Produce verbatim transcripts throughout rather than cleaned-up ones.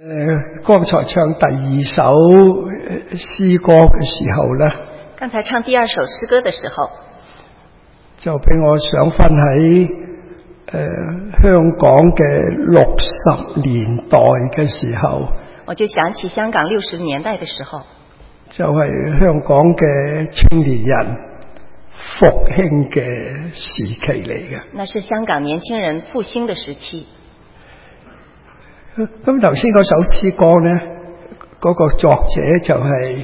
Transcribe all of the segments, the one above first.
誒，剛才唱第二首詩歌嘅時候咧， 剛才唱第二首詩歌嘅時候， 就俾我想翻喺誒香港嘅六十年代嘅時候， 我就想起香港六十年代嘅時候， 就係香港嘅青年人復興嘅時期嚟嘅。 那是香港年輕人復興嘅時期。 咁頭先嗰首詩歌咧，嗰、那個作者就係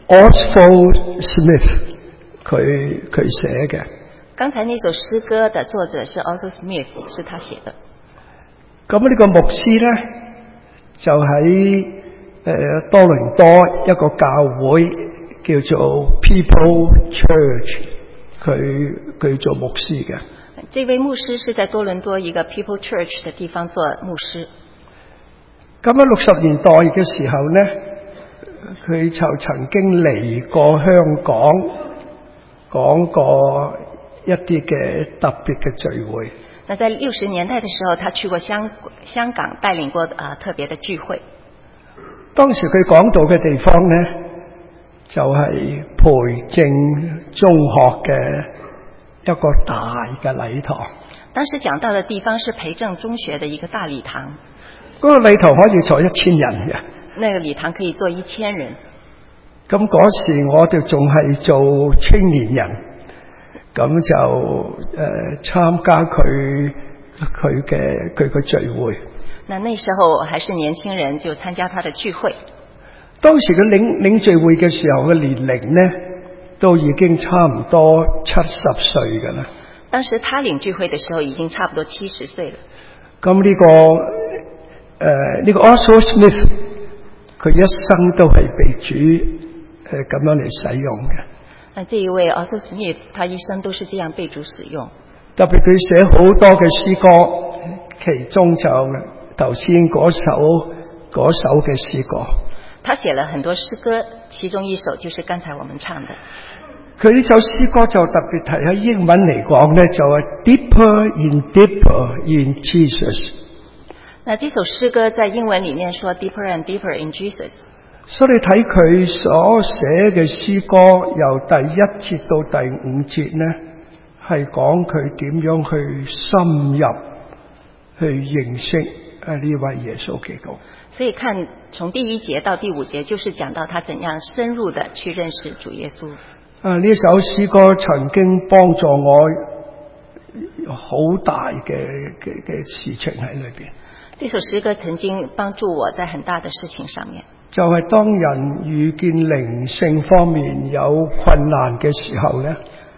Oswald Smith， 佢佢寫嘅。 剛才那首詩歌的作者是 Oswald Smith， 是他寫的。 咁呢個牧師咧，就喺誒、呃、多倫多一個教會叫做 People Church， 佢佢做牧師嘅。 這位牧師是在多倫多一個 People Church 的地方做牧師。 咁喺六十年代嘅時候咧，佢就曾經嚟過香港，講過一啲嘅特別嘅聚會。 那在六十年代嘅時候，他去過香香港，帶領過啊、呃、特別的聚會。 當時佢講到嘅地方咧，就係培正中學嘅一個大嘅禮堂。 當時講到嘅地方是培正中學嘅一個大禮堂。 嗰個禮堂可以坐一千人嘅。 那個禮堂可以坐一千人。 咁嗰時我哋仲係做青年人，咁就誒參加佢佢嘅佢嘅聚會。 那那時候還是年輕人，就參加他的聚會。 當時佢領領聚會嘅時候嘅年齡呢，都已經差唔多七十歲噶啦。 當時他領聚會嘅時候已經差不多七十歲了。 咁呢個。誒、呃，呢、這個 Oswald Smith 佢一生都係被主誒咁樣嚟使用嘅。 那這一位 Oswald Smith，他一生都是這樣被主使用。 特別佢寫好多嘅詩歌，其中就頭先嗰首嗰首嘅詩歌。 他寫了很多詩歌，其中一首就是剛才我們唱的。 佢呢首詩歌就特別提喺英文嚟講咧，就係 Deeper in Deeper in Jesus。 那這首詩歌在英文裏面說 deeper and deeper in Jesus， 所以你睇佢所寫嘅詩歌，由第一節到第五節呢，係講佢點樣去深入去認識啊呢位耶穌基督。 所以看從第一節到第五節，就是講到他怎樣深入的去認識主耶穌。 啊，呢首詩歌曾經幫助我好大嘅嘅嘅事情喺裏邊。 這首詩歌曾經幫助我在很大的事情上面， 就係當人遇見靈性方面有困難嘅時候呢，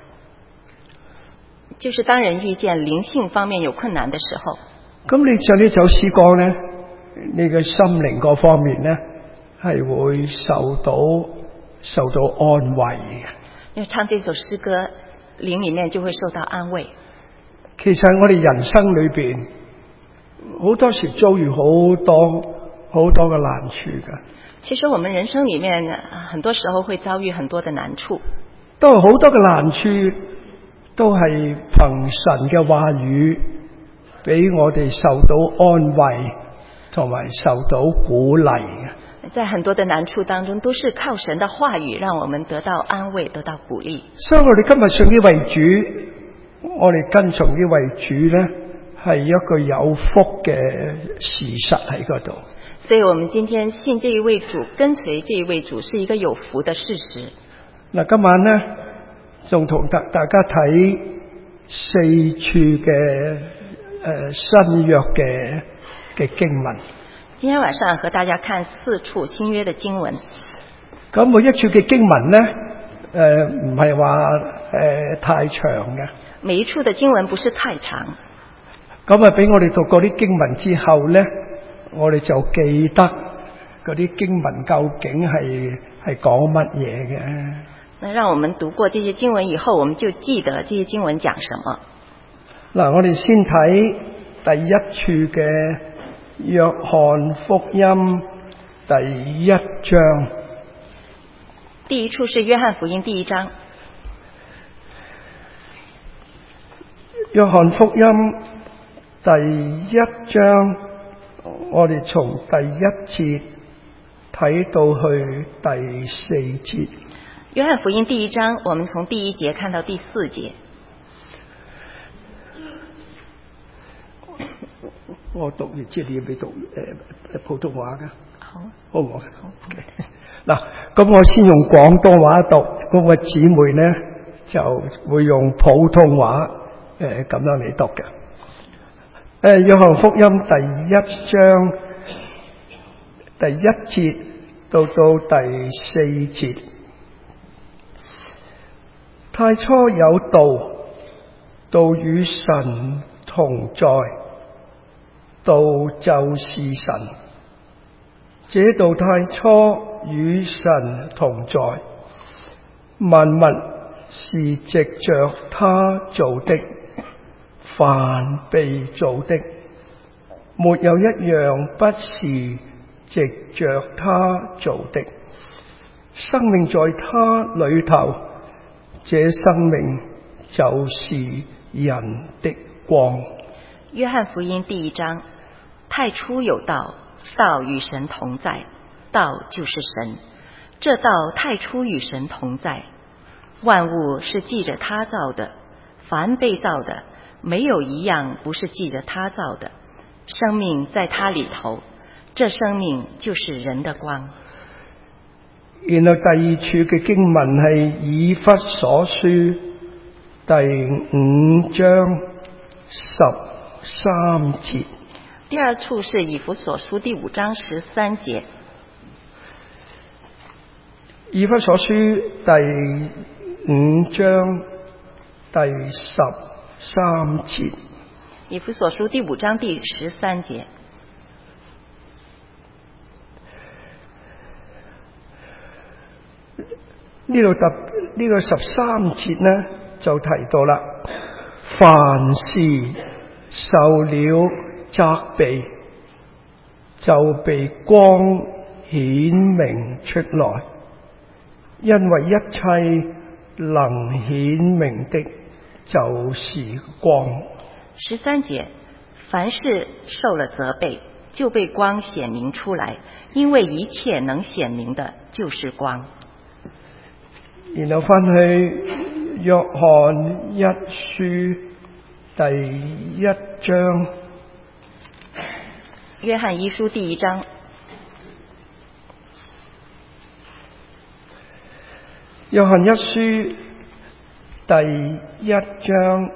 就是當人遇見靈性方面有困難的時候， 咁你唱呢首詩歌呢，你嘅心靈嗰方面呢，係會受到受到安慰嘅。 因為唱這首詩歌，靈裏面就會受到安慰。 其實我哋人生裏邊，好多時遭遇好多好多嘅難處㗎。 其實我們人生裏面，很多時候會遭遇很多的難處。 都係好多嘅難處，都係憑神嘅話語，俾我哋受到安慰，同埋受到鼓勵嘅。 在很多的難處當中，都是靠神的話語，讓我們得到安慰，得到鼓勵。所以我哋今日信呢位主，我哋跟從呢位主呢，係一個有福嘅事實喺嗰度。所以我們今天信這一位主，跟隨這一位主，是一個有福的事實。嗱，今晚呢，仲同大大家睇四處嘅誒新約嘅嘅經文。今天晚上和大家看四處新約的經文。咁每一處嘅經文呢，誒唔係話誒太長嘅。每一處的經文不是太長。咁啊，俾我哋讀過啲經文之後呢，我哋就記得嗰啲經文究竟係係講乜嘢嘅。那讓我們讀過這些經文以後，我們就記得這些經文講什麼。嗱，我哋先睇第一處嘅約翰福音第一章。第一處是約翰福音第一章。約翰福音第一章， 我哋從第一節睇到去第四節。 約翰福音第一章，我們從第一節看到第四節。 我讀完之後，你要唔要讀誒普通話噶？ 好， 好唔好？好。嗱，咁我先用廣東話讀，嗰個姊妹咧就會用普通話誒咁樣嚟讀嘅。誒，約翰福音第一章第一節到到第四節，太初有道，道與神同在，道就是神。這道太初與神同在，萬物是藉着他造的，凡被造的，沒有一樣不是藉着他造的。生命在他裏頭，這生命就是人的光。 約翰福音第一章，太初有道，道與神同在，道就是神。這道太初與神同在，萬物是記着他造的，凡被造的，沒有一樣不是記着他造的。生命在他裏頭，這生命就是人的光。 然後第二處嘅經文係以弗所書第五章十三節。 第二處是以弗所書第五章十三節。 以弗所書第五章第十三節。 以弗所書第五章第十三節。 呢度特呢個十三節呢就提到啦，凡事受了責備，就被光顯明出來，因為一切能顯明的就是光。 十三節，凡事受了責備，就被光顯明出來，因為一切能顯明的就是光。 然後翻去約翰一書第一章。 約翰一書第一章。 約翰一書第一章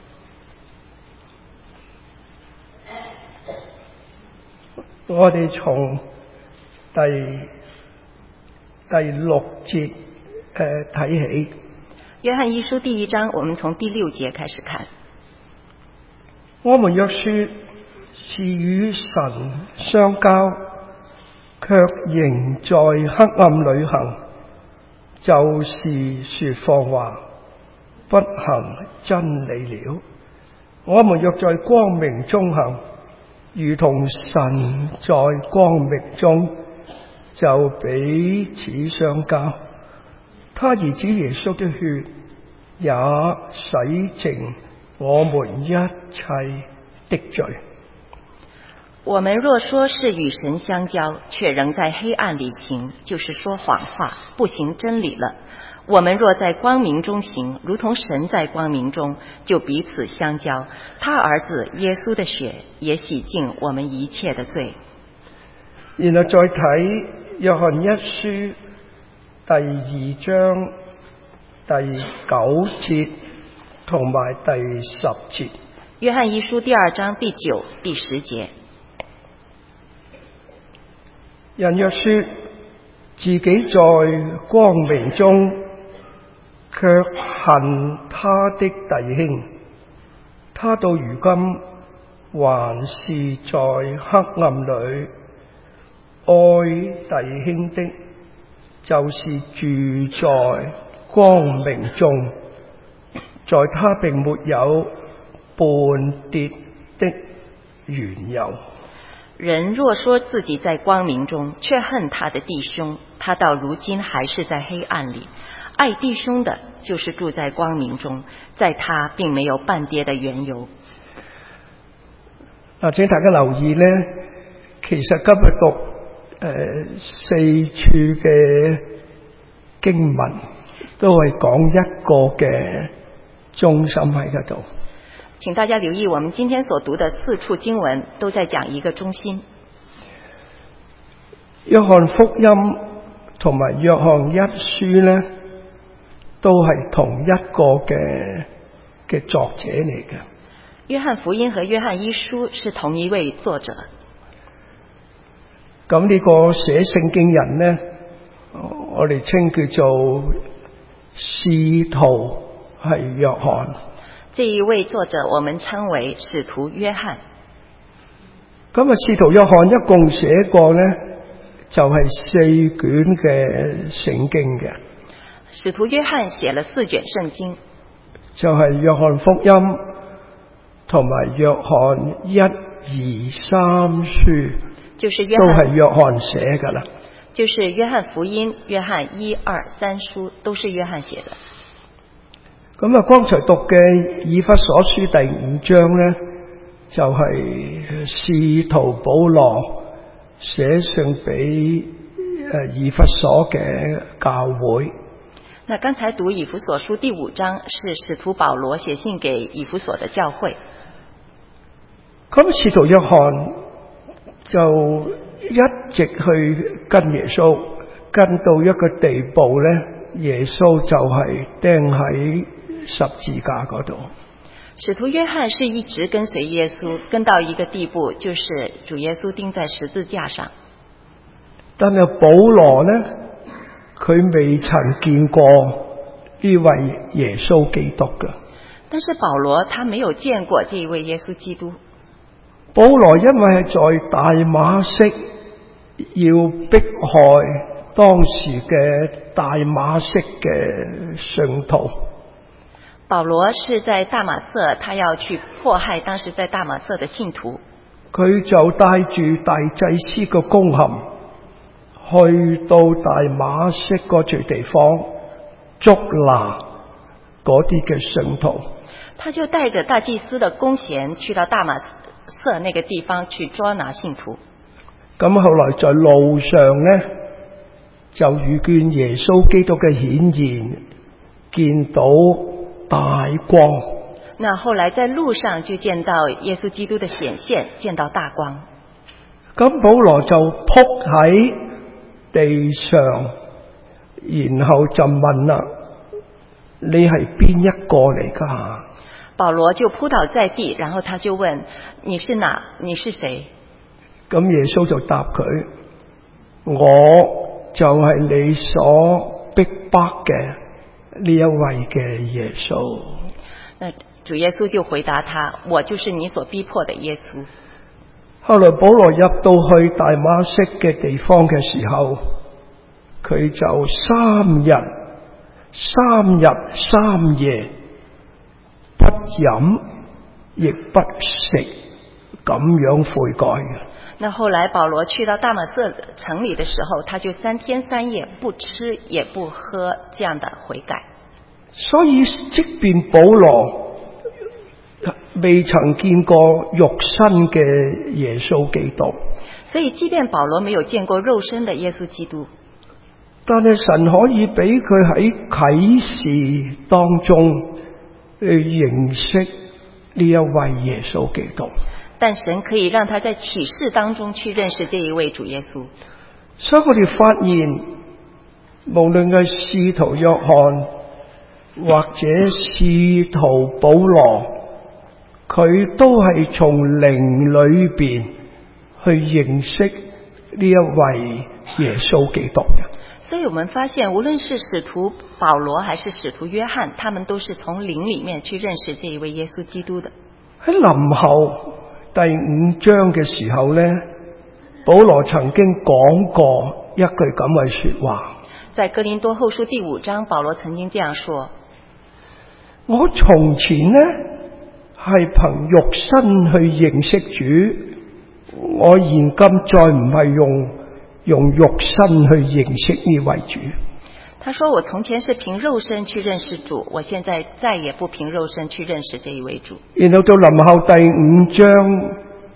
我哋從第第六節誒睇起。 約翰一書第一章，我們從第六節開始看。 我們若說是與神相交，卻仍在黑暗裏行，就是說謊話，不行真理了。我們若在光明中行，如同神在光明中，就彼此相交。他兒子耶穌的血也洗淨我們一切的罪。 我們若說是與神相交，卻仍在黑暗裏行，就是說謊話，不行真理了。我們若在光明中行，如同神在光明中，就彼此相交。他兒子耶穌的血也洗淨我們一切的罪。 然後再睇約翰一書第二章第九節同埋第十節。 約翰一書第二章第九、第十節。 人若說自己在光明中，卻恨他的弟兄，他到如今還是在黑暗裏。愛弟兄的，就是住在光明中，在他並沒有絆跌的緣由。 人若說自己在光明中，卻恨他的弟兄，他到如今還是在黑暗裏。愛弟兄的，就是住在光明中，在他並沒有絆跌的緣由。 啊，請大家留意呢， 其實今日讀誒、呃、四處嘅經文，都係講一個嘅中心喺嗰度。 請大家留意，我們今天所讀的四處經文都在講一個中心。 約翰福音同埋約翰一書呢，都係同一個嘅嘅作者嚟嘅。 約翰福音和約翰一書是同一位作者。 咁呢個寫聖經人呢，我哋稱叫做使徒係約翰。 這一位作者我們稱為使徒約翰。 咁啊，使徒約翰一共寫過呢，就係、是、四卷嘅聖經嘅。 使徒約翰寫了四卷聖經， 就係、是、約翰福音同埋約翰一二三書， 就是約都係約翰寫噶啦。 就是約翰福音、約翰一二三書都是約翰寫的。 咁啊，剛才讀嘅以弗所書第五章呢，就係、是、使徒保羅寫信俾誒以弗所嘅教會。 那剛才讀以弗所書第五章是使徒保羅寫信給以弗所的教會。 咁使徒約翰就一直去跟耶穌，跟到一個地步呢，耶穌就係釘喺十字架嗰度。 使徒約翰是一直跟隨耶穌，跟到一個地步，就是主耶穌釘在十字架上。 但係保羅呢，佢未曾見過呢位耶穌基督嘅。 但是保羅他沒有見過這一位耶穌基督。 保羅因為係在大馬色要迫害當時嘅大馬色嘅信徒。 保羅是在大馬色，他要去迫害當時在大馬色的信徒。 佢就帶住大祭司嘅公函，去到大馬色嗰處地方捉拿嗰啲嘅信徒。 他就帶着大祭司的公廨去到大馬色那個地方去捉拿信徒。 咁後來在路上呢，就遇見耶穌基督嘅顯現，見到大光。 那後來在路上就見到耶穌基督的顯現，見到大光。 咁保羅就仆喺地上，然後就問啦：你係邊一個嚟㗎？ 保羅就撲倒在地，然後他就問：你是哪？你是誰？ 咁耶穌就答佢：我就係你所逼迫嘅呢一位嘅耶穌。 那主耶穌就回答他：我就是你所逼迫的耶穌。 後來保羅入到去大馬色嘅地方嘅時候，佢就三日三日三夜不飲亦不食，咁樣悔改嘅。 那後來保羅去到大馬色城裏的時候，他就三天三夜不吃也不喝，這樣的悔改。 所以即便保羅未曾見過肉身嘅耶穌基督， 所以即便保羅沒有見過肉身的耶穌基督， 但係神可以俾佢喺啟示當中去認識呢一位耶穌基督。 但神可以讓他在啟示當中去認識這一位主耶穌。 所以我哋發現，無論係使徒約翰或者使徒保羅，佢都係從靈裏邊去認識呢一位耶穌基督嘅。 所以我們發現，無論是使徒保羅還是使徒約翰，他們都是從靈裏面去認識這一位耶穌基督的。 喺臨後第五章嘅時候呢，保羅曾經講過一句咁嘅說話。 在哥林多後書第五章，保羅曾經這樣說： 我從前呢係憑肉身去認識主，我現今再唔係用用肉身去認識呢位主。 他說我從前是憑肉身去認識主，我現在再也不憑肉身去認識這一位主。 然後到臨後第五章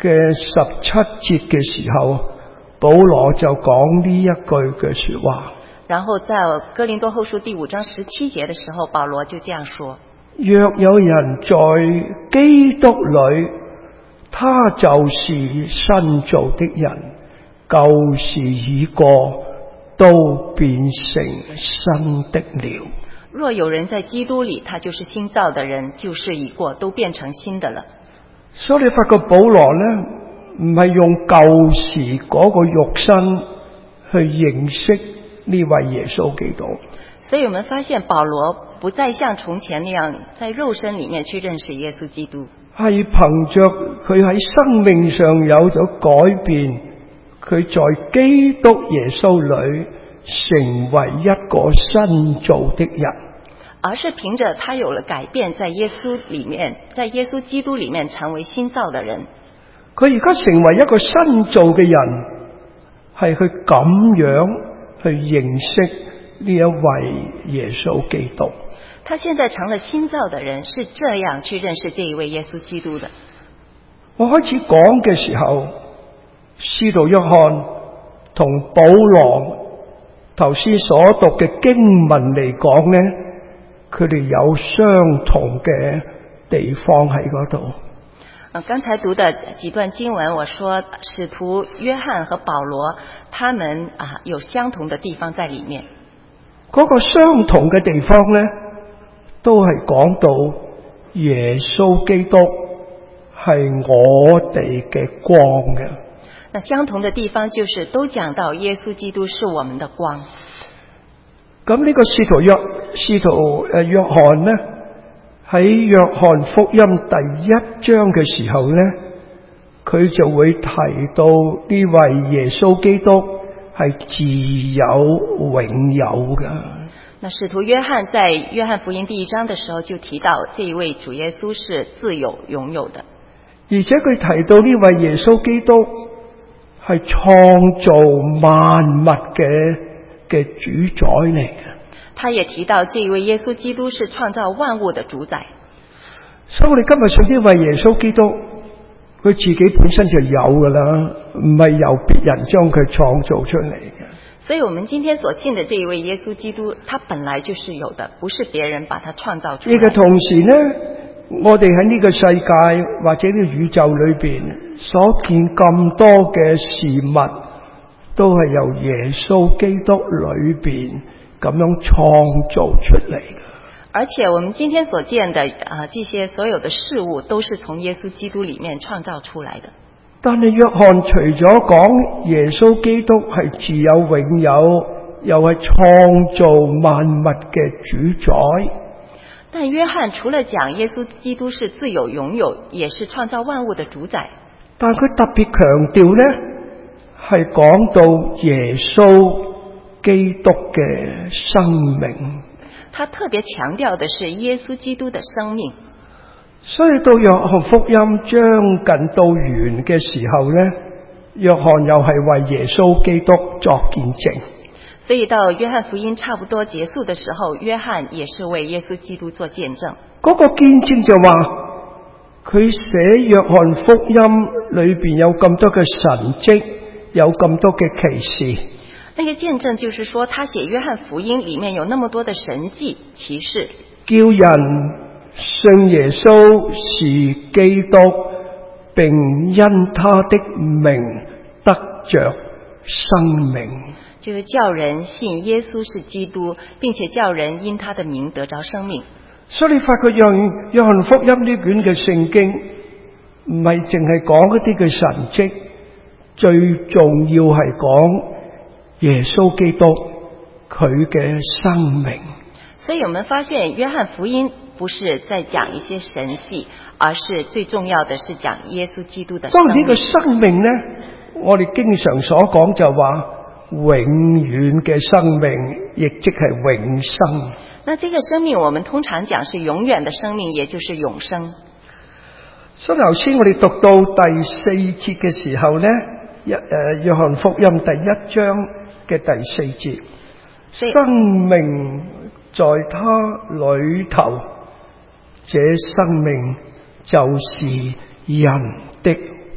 嘅十七節嘅時候，保羅就講呢一句嘅說話。 然後在哥林多後書第五章十七節的時候，保羅就這樣說： 若有人在基督裏，他就是新造的人，舊事已過，都變成新的了。 若有人在基督裏，他就是新造的人，舊事已過，都變成新的了。 所以你發覺保羅呢，唔係用舊時嗰個肉身去認識呢位耶穌基督。 所以我們發現保羅不再像從前那樣在肉身裏面去認識耶穌基督， 係憑着佢喺生命上有咗改變，佢在基督耶穌裏成為一個新造的人， 而是憑着他有了改變，在耶穌裏面，在耶穌基督裏面成為新造的人。 佢而家成為一個新造嘅人，係去咁樣去認識呢一位耶穌基督。 他現在成了新造的人，是這樣去認識這一位耶穌基督的。 我開始講嘅時候，使徒約翰同保羅頭先所讀嘅經文嚟講呢，佢哋有相同嘅地方喺嗰度。 剛才讀的幾段經文，我說使徒約翰和保羅他們啊有相同的地方在裏面。 嗰個相同嘅地方呢，都係講到耶穌基督係我哋嘅光嘅。 那相同的地方就是都講到耶穌基督是我們的光。 咁呢個使徒約使徒誒約翰呢，喺約翰福音第一章嘅時候呢，佢就會提到呢位耶穌基督係自有永有嘅。 那使徒約翰在約翰福音第一章的時候就提到，這一位主耶穌是自有永有的。 而且佢提到呢位耶穌基督係創造萬物嘅嘅主宰嚟嘅。 他也提到這一位耶穌基督是創造萬物的主宰。 所以我哋今日信呢位耶穌基督，佢自己本身就有噶啦，唔係由別人將佢創造出嚟嘅。 所以我們今天所信的這一位耶穌基督，他本來就是有的，不是別人把他創造出來的。呢個同時呢，我哋喺呢個世界或者呢個宇宙裏邊所見咁多嘅事物，都係由耶穌基督裏邊咁樣創造出嚟嘅。 而且我們今天所見的啊，這些所有的事物，都是從耶穌基督裏面創造出來的。 但係約翰除咗講耶穌基督係自有永有，又係創造萬物嘅主宰。 但約翰除了講耶穌基督是自有永有，也是創造萬物的主宰。 但佢特別強調呢，係講到耶穌基督嘅生命。 他特別強調的是耶穌基督的生命。 所以到約翰福音將近到完嘅時候呢，約翰又係為耶穌基督作見證。 所以到約翰福音差不多結束的時候，約翰也是為耶穌基督做見證。 嗰個見證就話，佢寫約翰福音裏邊有咁多嘅神蹟，有咁多嘅奇事。 那個見證就是說，他寫約翰福音裏面有那麼多的神蹟奇事， 叫人信耶穌是基督，並因他的名得着生命。 就是叫人信耶穌是基督，並且叫人因他的名得着生命。 所以你發覺約約翰福音呢卷嘅聖經唔係淨係講一啲嘅神蹟，最重要係講耶穌基督佢嘅生命。 所以我們發現約翰福音不是在講一些神蹟，而是最重要的是講耶穌基督的生命。當然呢個生命呢，我哋經常所講就話永遠嘅生命，亦即係永生。那這個生命我們通常講是永遠的生命，也就是永生。 所以頭先我哋讀到第四節嘅時候呢，一誒約翰福音第一章嘅第四節，生命在他裏頭，這生命就是人的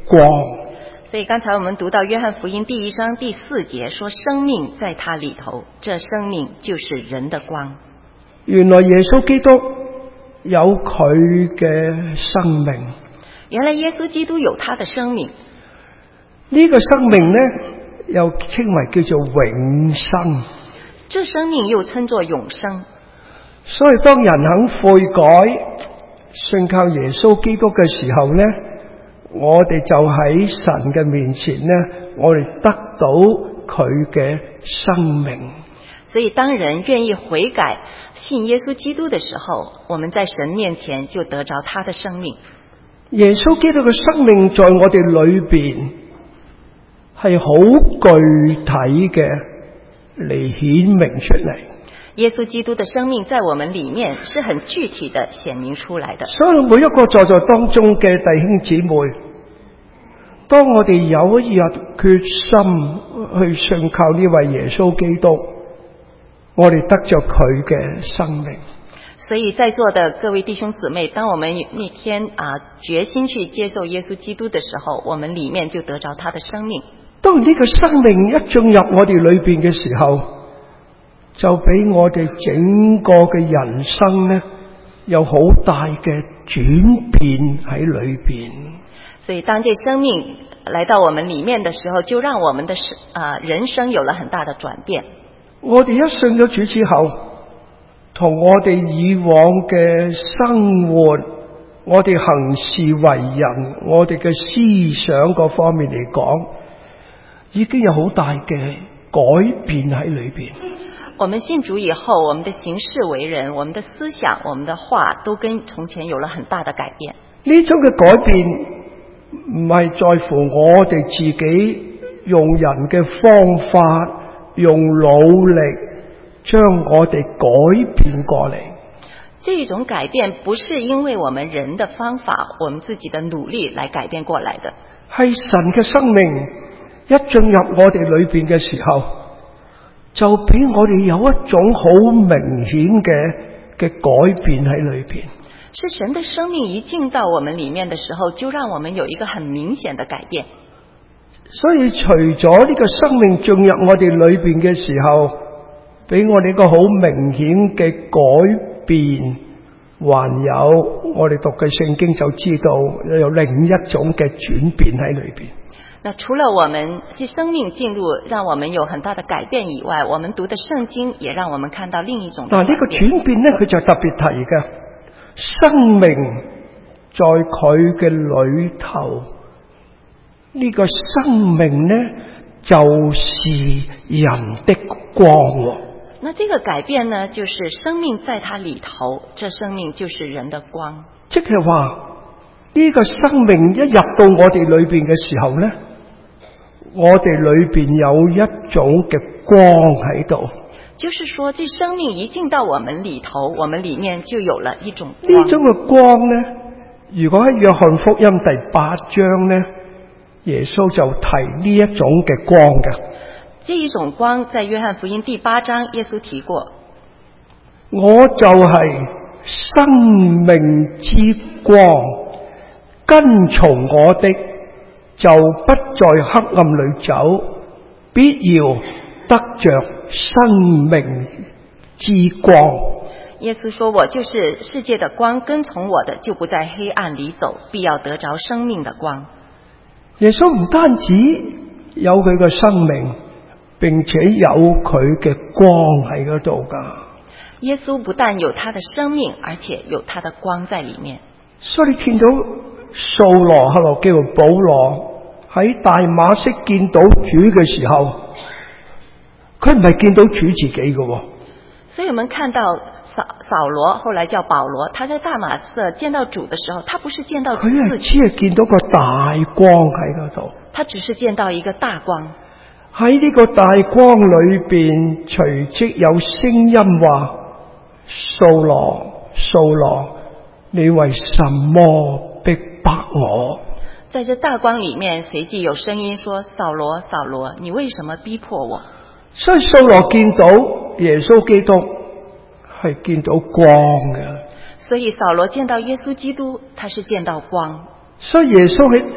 光。 所以剛才我們讀到約翰福音第一章第四節，說生命在他裏頭，這生命就是人的光。 原來耶穌基督有佢嘅生命。 原來耶穌基督有他的生命。 呢個生命呢，又稱為叫做永生。 這生命又稱作永生。 所以當人肯悔改，信靠耶穌基督嘅時候呢，我哋就喺神嘅面前呢，我哋得到佢嘅生命。 所以當人願意悔改信耶穌基督的時候，我們在神面前就得着他的生命。 耶穌基督嘅生命在我哋裏邊係好具體嘅嚟顯明出嚟。 耶穌基督的生命在我們裏面是很具體的顯明出來的。 所以每一個在座當中嘅弟兄姊妹，當我哋有一日決心去信靠呢位耶穌基督，我哋得着佢嘅生命。 所以在座的各位弟兄姊妹，當我們那天啊決心去接受耶穌基督的時候，我們裏面就得着他的生命。 當呢個生命一進入我哋裏邊嘅時候，就俾我哋整個嘅人生呢，有好大嘅轉變喺裏邊。 所以當這生命來到我們裏面的時候，就讓我們的啊人生有了很大的轉變。 我哋一信咗主之後，同我哋以往嘅生活，我哋行事為人，我哋嘅思想各方面嚟講，已經有好大嘅改變喺裏邊。 我們信主以後，我們的行事為人，我們的思想，我們的話，都跟從前有了很大的改變。 呢種嘅改變唔係在乎我哋自己用人嘅方法，用努力將我哋改變過嚟。 這種改變不是因為我們人的方法，我們自己的努力來改變過來的， 係神嘅生命一進入我哋裏邊嘅時候，就俾我哋有一種好明顯嘅嘅改變喺裏邊。 是神的生命一進到我們裏面的時候，就讓我們有一個很明顯的改變。 所以除咗呢個生命進入我哋裏邊嘅時候，俾我哋一個好明顯嘅改變，還有我哋讀嘅聖經就知道有另一種嘅轉變喺裏邊。 那除了我們這生命進入讓我們有很大的改變以外，我們讀的聖經也讓我們看到另一種改變。 嗱，呢個轉變呢，佢就特別提嘅生命在佢嘅裏頭，呢個生命呢就是人的光。 那這個改變呢，就是生命在它裏頭，這生命就是人的光。 即係話呢個生命一入到我哋裏邊嘅時候呢，我哋裏邊有一種嘅光喺度。 就是說，這生命一進到我們裏頭，我們裏面就有了一種光。 呢種嘅光呢，如果喺約翰福音第八章呢，耶穌就提呢一種嘅光嘅。 這一種光在約翰福音第八章耶穌提過， 我就係生命之光，跟從我的就不在黑暗裏走，必要得着生命之光。 耶穌說，我就是世界的光，跟從我的就不在黑暗裏走，必要得着生命的光。 耶穌唔單止有佢嘅生命，並且有佢嘅光喺嗰度噶。 耶穌不但有他的生命，而且有他的光在裏面。 所以你見到掃羅後來叫做保羅喺大馬色見到主嘅時候，佢唔係見到主自己嘅。 所以我們看到掃掃羅後來叫保羅，他在大馬色見到主的時候，他不是見到主自己， 佢係只係見到個大光喺嗰度。 他只是見到一個大光。 喺呢個大光裏邊，隨即有聲音話：掃羅，掃羅，你為什麼逼迫我？ 在這大光裏面，隨即有聲音說：掃羅，掃羅，你為什麼逼迫我？ 所以掃羅見到耶穌基督係見到光嘅。 所以掃羅見到耶穌基督，他是見到光。 所以耶穌喺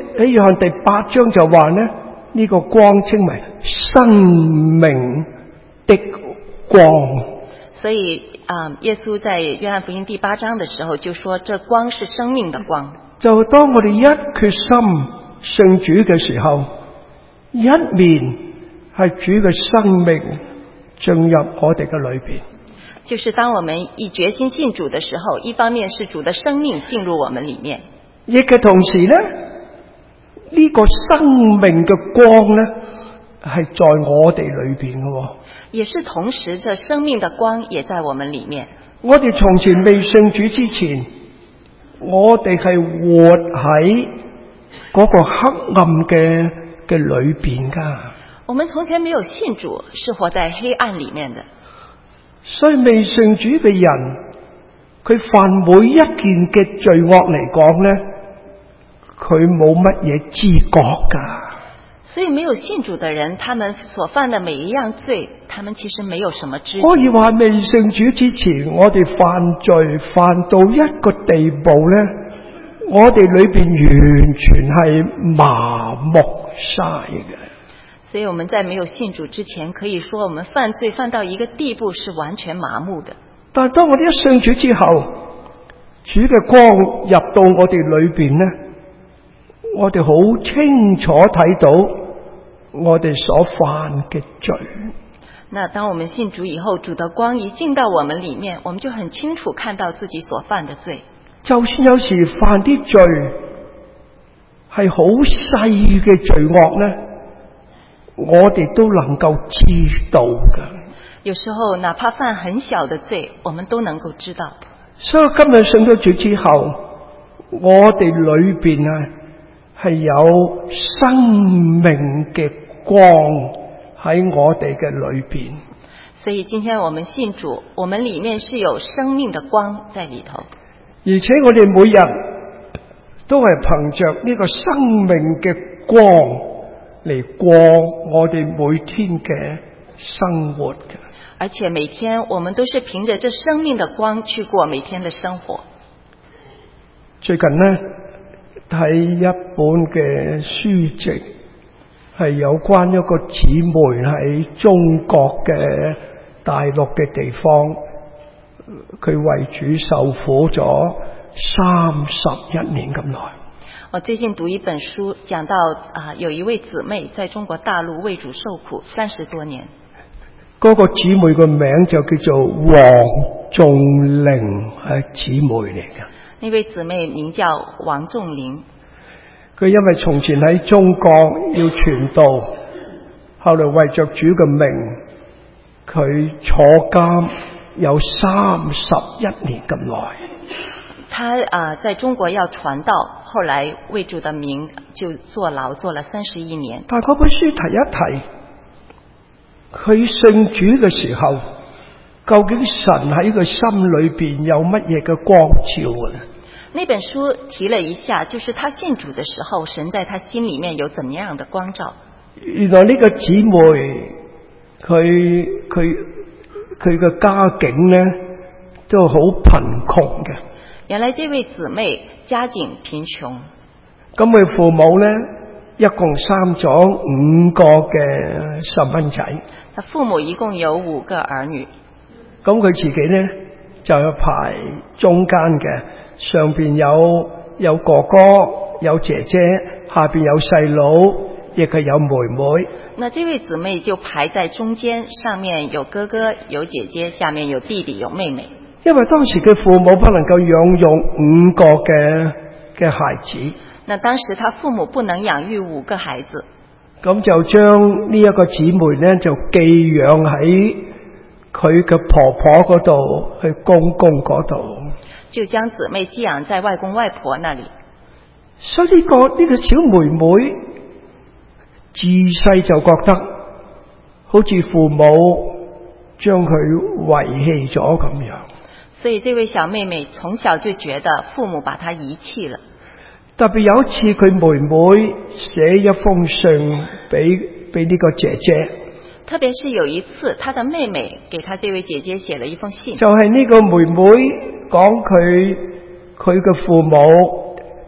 喺約翰第八章就話呢，呢、這個光稱為生命的光。 所以啊，耶穌在約翰福音第八章的時候就說，這光是生命的光。 就當我哋一決心信主嘅時候，一面係主嘅生命進入我哋嘅裏邊。 就是當我們一決心信主的時候，一方面是主的生命進入我們裏面， 亦嘅同時呢，呢、這個生命嘅光呢係在我哋裏邊嘅。 也是同時，這生命的光也在我們裏面。 我哋從前未信主之前，我哋係活喺嗰個黑暗嘅嘅裏邊噶。 我們從前沒有信主，是活在黑暗裏面的。 所以未信主嘅人，佢犯每一件嘅罪惡嚟講呢，佢冇乜嘢知覺噶。 所以沒有信主的人，他們所犯的每一樣罪，他們其實沒有什麼知覺。 可以話未信主之前，我哋犯罪犯到一個地步呢，我哋裏邊完全係麻木晒嘅。 所以我們在沒有信主之前，可以說我們犯罪犯到一個地步是完全麻木的。 但係當我哋一信主之後，主嘅光入到我哋裏邊呢，我哋好清楚睇到我哋所犯嘅罪。 那當我們信主以後，主的光一進到我們裏面，我們就很清楚看到自己所犯的罪。 就算有時犯啲罪係好細嘅罪惡呢，我哋都能夠知道㗎。 有時候哪怕犯很小的罪，我們都能夠知道。 所以今日信咗主之後，我哋裏邊啊係有生命嘅光喺我哋嘅裏邊。 所以今天我們信主，我們裏面是有生命的光在裏頭。 而且我哋每日都係憑着呢個生命嘅光嚟過我哋每天嘅生活嘅。 而且每天我們都是憑着這生命的光去過每天的生活。 最近呢，睇一本嘅書籍，係有關一個姊妹喺中國嘅大陸嘅地方，佢為主受苦咗三十一年咁耐。 我最近讀一本書，講到啊，有一位姊妹在中國大陸為主受苦三十多年。 嗰個姊妹個名就叫做黃仲玲，係姊妹嚟嘅。 那位姊妹名叫王仲玲。 佢因為從前喺中國要傳道，後來為着主嘅名，佢坐監有三十一年咁耐。 他啊、呃，在中國要傳道，後來為主的名就坐牢，坐了三十一年。 但嗰本書提一提，佢信主嘅時候，究竟神喺佢心裏邊有乜嘢嘅光照啊？ 那本書提了一下，就是他信主的時候，神在他心裏面有怎麼樣的光照。 原來呢個姊妹，佢佢佢嘅家境呢都好貧窮嘅。 原來這位姊妹家境貧窮， 咁佢父母呢一共生咗五個嘅細蚊仔。 他父母一共有五個兒女。 咁佢自己呢就係排中間嘅，上邊有有哥哥有姐姐，下邊有細佬，亦係有妹妹。 那這位姊妹就排在中間，上面有哥哥有姐姐，下面有弟弟有妹妹。 因為當時佢父母不能夠養育五個嘅嘅孩子， 那當時他父母不能養育五個孩子， 咁就將呢一個姊妹呢就寄養喺佢嘅婆婆嗰度，去公公嗰度， 就將姊妹寄養在外公外婆那裡。 所以呢個呢個小妹妹自細就覺得好似父母將佢遺棄咗咁樣。 所以這位小妹妹從小就覺得父母把她遺棄了。 特別有一次佢妹妹寫一封信俾俾呢個姐姐， 特別是有一次她的妹妹給她這位姐姐寫了一封信， 就係呢個妹妹講佢佢嘅父母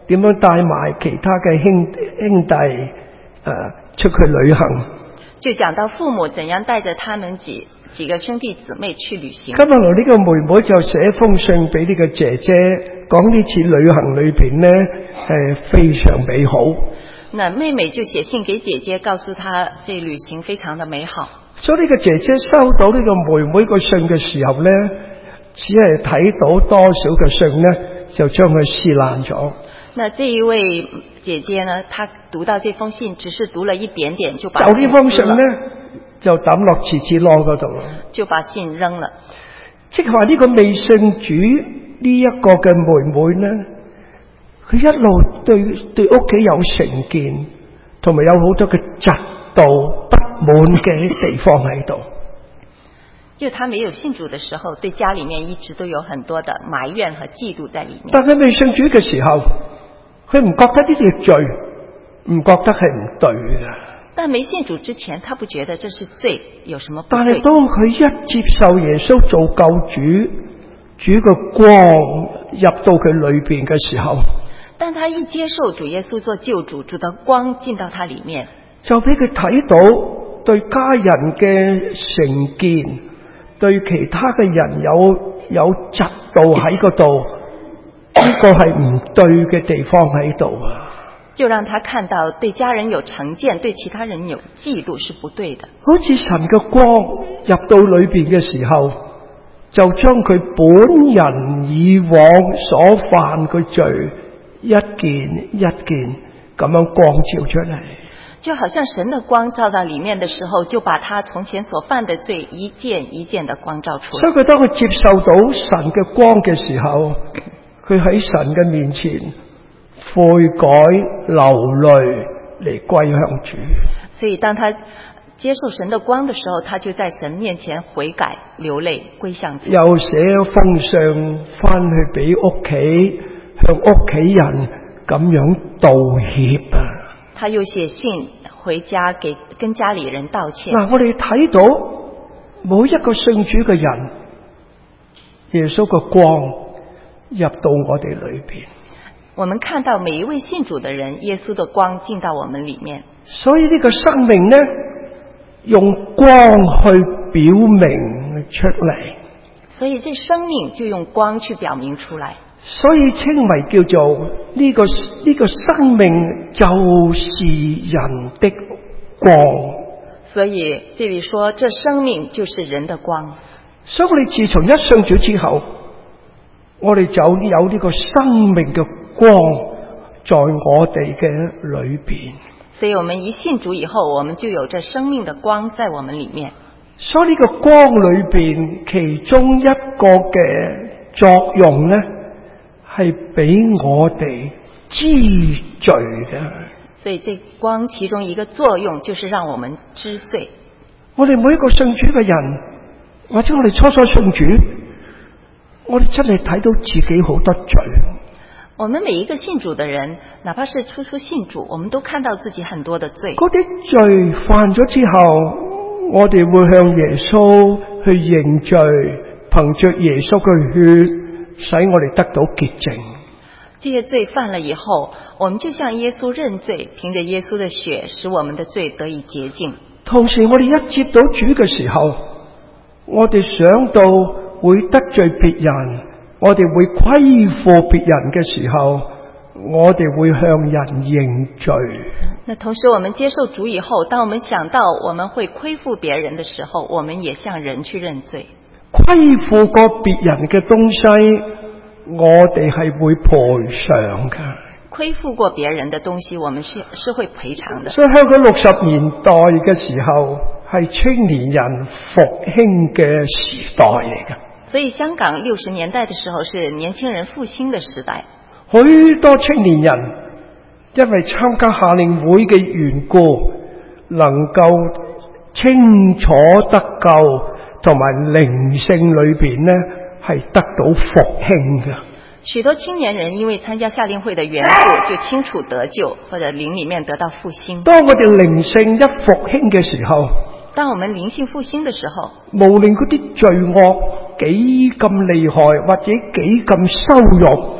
點樣帶埋其他嘅兄兄弟誒、呃、出去旅行。 就講到父母怎樣帶着他們幾幾個兄弟姊妹去旅行。 今日來呢個妹妹就寫封信俾呢個姐姐，講呢次旅行裏邊呢係非常美好。 那妹妹就寫信給姐姐，告訴她這旅行非常的美好。 所以呢個姐姐收到呢個妹妹個信嘅時候呢，只係睇到多少嘅信呢，就將佢撕爛咗。 那這一位姐姐呢，她讀到這封信，只是讀了一點點就把就呢封信呢，就抌落廁紙籮嗰度， 就把信扔了。 即係話呢個未信主呢一個嘅妹妹呢，佢一路對對屋企有成見，同埋有好多嘅嫉妒不滿嘅地方喺度。 就他沒有信主的時候，對家裏面一直都有很多的埋怨和嫉妒在裏面。 但佢未信主嘅時候，佢唔覺得呢啲係罪，唔覺得係唔對嘅。 但沒信主之前，他不覺得這是罪，有什麼不對？ 但係當佢一接受耶穌做救主，主嘅光入到佢裏邊嘅時候， 但他一接受主耶穌做救主，主的光進到他裏面， 就俾佢睇到對家人嘅成見，對其他嘅人有有嫉妒喺嗰度，呢個係唔對嘅地方喺度啊！ 就讓他看到對家人有成見，對其他人有嫉妒是不對的。 好似神嘅光入到裏邊嘅時候，就將佢本人以往所犯嘅罪一件一件咁樣光照出嚟。 就好像神的光照到裏面的時候，就把他從前所犯的罪一件一件的光照出來。 所以佢當佢接受到神嘅光嘅時候，佢喺神嘅面前悔改流淚嚟歸向主。 所以當他接受神的光的時候，他就在神面前悔改流淚歸向主。 又寫封信翻去俾屋企，向屋企人咁樣道歉啊！ 他又寫信回家給跟家裏人道歉。 嗱，我哋睇到每一個信主嘅人，耶穌嘅光入到我哋裏邊。 我們看到每一位信主的人，耶穌的光進到我們裏面。 所以呢個生命呢，用光去表明出嚟。 所以這生命就用光去表明出來。 所以稱為叫做呢個呢個生命就是人的光。 所以這裏說，這生命就是人的光。 所以我哋自從一信主之後，我哋就有呢個生命嘅光在我哋嘅裏邊。 所以我們一信主以後，我們就有這生命的光在我們裏面。 所以呢個光裏邊其中一個嘅作用呢，係俾我哋知罪嘅。 所以這光其中一個作用就是讓我們知罪。 我哋每一個信主嘅人，或者我哋初初信主，我哋真係睇到自己好多罪。 我們每一個信主的人，哪怕是初初信主，我們都看到自己很多的罪。 嗰啲罪犯咗之後，我哋會向耶穌去認罪，憑着耶穌嘅血，使我哋得到潔淨。 這些罪犯了以後，我們就向耶穌認罪，憑着耶穌的血，使我們的罪得以潔淨。 同時，我哋一接到主嘅時候，我哋想到會得罪別人，我哋會虧負別人嘅時候，我哋會向人認罪。 那同時，我們接受主以後，當我們想到我們會虧負別人的時候，我們也向人去認罪。 虧負過別人嘅東西，我哋係會賠償㗎。 虧負過別人的東西，我們是是會賠償的。 所以香港六十年代嘅時候，係青年人復興嘅時代嚟㗎。 所以香港六十年代的時候是年輕人復興的時代。 許多青年人因為參加夏令會嘅緣故，能夠清楚得救，同埋靈性裏邊呢係得到復興嘅。 許多青年人因為參加夏令會的緣故，就清楚得救，或者靈裏面得到復興。 當我哋靈性一復興嘅時候， 當我們靈性復興的時候， 無論嗰啲罪惡幾咁厲害，或者幾咁羞辱，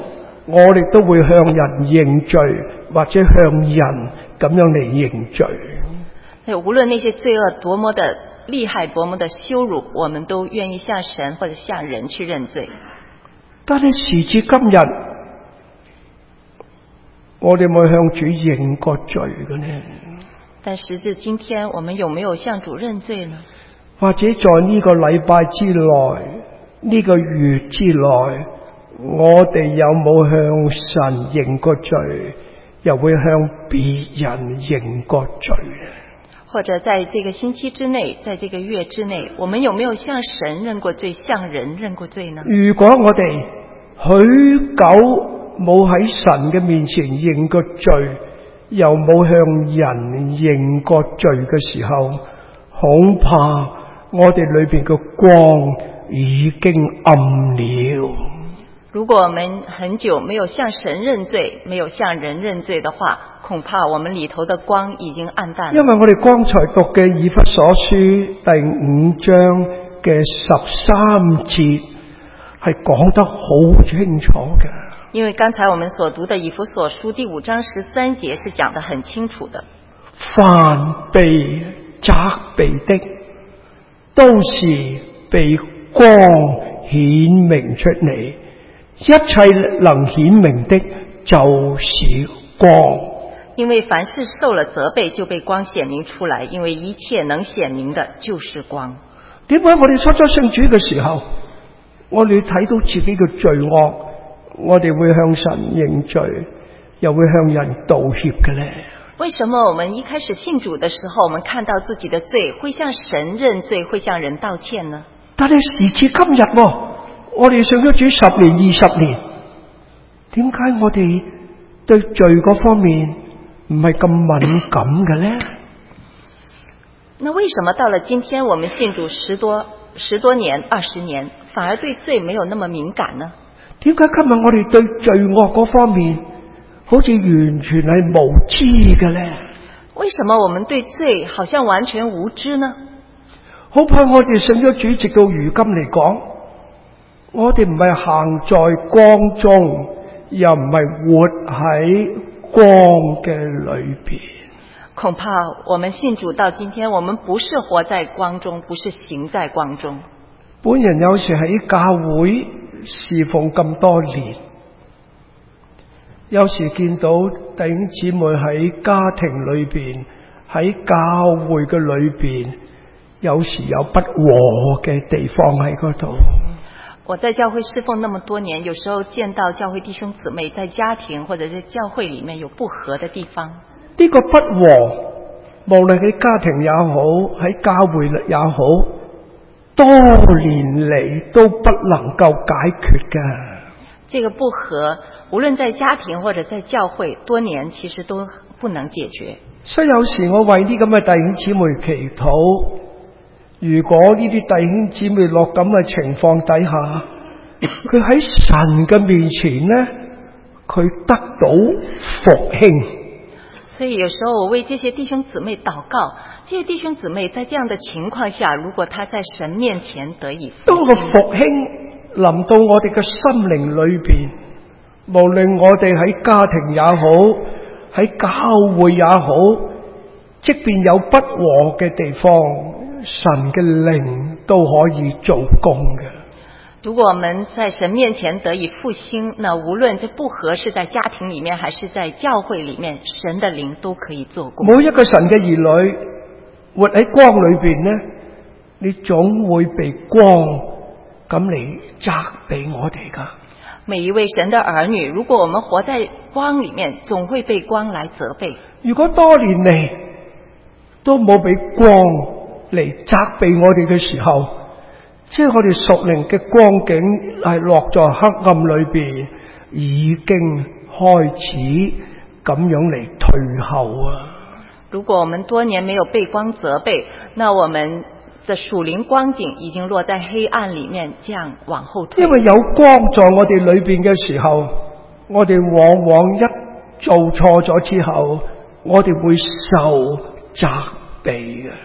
我哋都會向人認罪，或者向人咁樣嚟認罪。 無論那些罪惡多麼的厲害，多麼的羞辱，我們都願意向神或者向人去認罪。 但係時至今日，我哋有冇向主認過罪嘅呢？ 但時至今天，我們有沒有向主認罪呢？ 或者在呢個禮拜之內，呢個月之內，我哋有冇向神認過罪，又會向別人認過罪呢？ 或者在這個星期之內，在這個月之內，我們有沒有向神認過罪，向人認過罪呢？ 如果我哋許久冇喺神嘅面前認過罪，又冇向人認過罪嘅時候，恐怕我哋裏邊嘅光已經暗了。 如果我們很久沒有向神認罪，沒有向人認罪的話，恐怕我們裏頭的光已經暗淡了。因為我哋剛才讀嘅以弗所書第五章嘅十三節係講得好清楚嘅。因為剛才我們所讀的以弗所書第五章十三節是講得很清楚的。凡被責備的，都是被光顯明出嚟，一切能顯明的就是光。因為凡是受了責備，就被光顯明出來，因為一切能顯明的就是光。點解我哋初初信主嘅時候，我哋睇到自己嘅罪惡，我哋會向神認罪，又會向人道歉嘅呢？為什麼我們一開始信主的時候，我們看到自己的罪，會向神認罪，會向人道歉呢？但係時至今日，我哋信咗主十年、二十年，點解我哋對罪嗰方面唔係咁敏感嘅呢？那為什麼到了今天，我們信主十多十多年、二十年，反而對罪沒有那麼敏感呢？點解今日我哋對罪惡嗰方面好似完全係無知嘅呢？為什麼我們對罪好像完全無知呢？好怕我哋信咗主，直到如今嚟講，我哋唔係行在光中，又唔係活喺光嘅裏邊。恐怕我們信主到今天，我們不是活在光中，不是行在光中。本人有時喺教會侍奉咁多年，有時見到弟兄姊妹喺家庭裏邊，喺教會嘅裏邊，有時有不和嘅地方喺嗰度。我在教會侍奉那麼多年，有時候見到教會弟兄姊妹在家庭或者在教會裏面有不和的地方。呢個不和，無論喺家庭也好，喺教會也好，多年嚟都不能夠解決嘅。這個不和，無論在家庭或者在教會，多年其實都不能解決。所以有時我為啲咁嘅弟兄姊妹祈禱，如果呢啲弟兄姊妹落咁嘅情況底下，佢喺神嘅面前呢，佢得到復興。所以有時候我為這些弟兄姊妹禱告，這些弟兄姊妹在這樣的情況下，如果他在神面前得以復興，當個復興臨到我哋嘅心靈裏邊，無論我哋喺家庭也好，喺教會也好，即便有不和嘅地方，神嘅靈都可以做工嘅。如果我們在神面前得以復興，那無論這不合是在家庭裏面還是在教會裏面，神的靈都可以做工。每一個神嘅兒女活喺光裏邊呢，你總會被光咁嚟責備我哋噶。每一位神的兒女，如果我們活在光裏面，總會被光來責備。如果多年嚟都冇俾光嚟責備我哋嘅時候，即係我哋屬靈嘅光景係落在黑暗裏邊，已經開始咁樣嚟退後啊！如果我們多年沒有被光責備，那我們的屬靈光景已經落在黑暗裏面，這樣往後退。因為有光在我哋裏邊嘅時候，我哋往往一做錯咗之後，我哋會受責備嘅。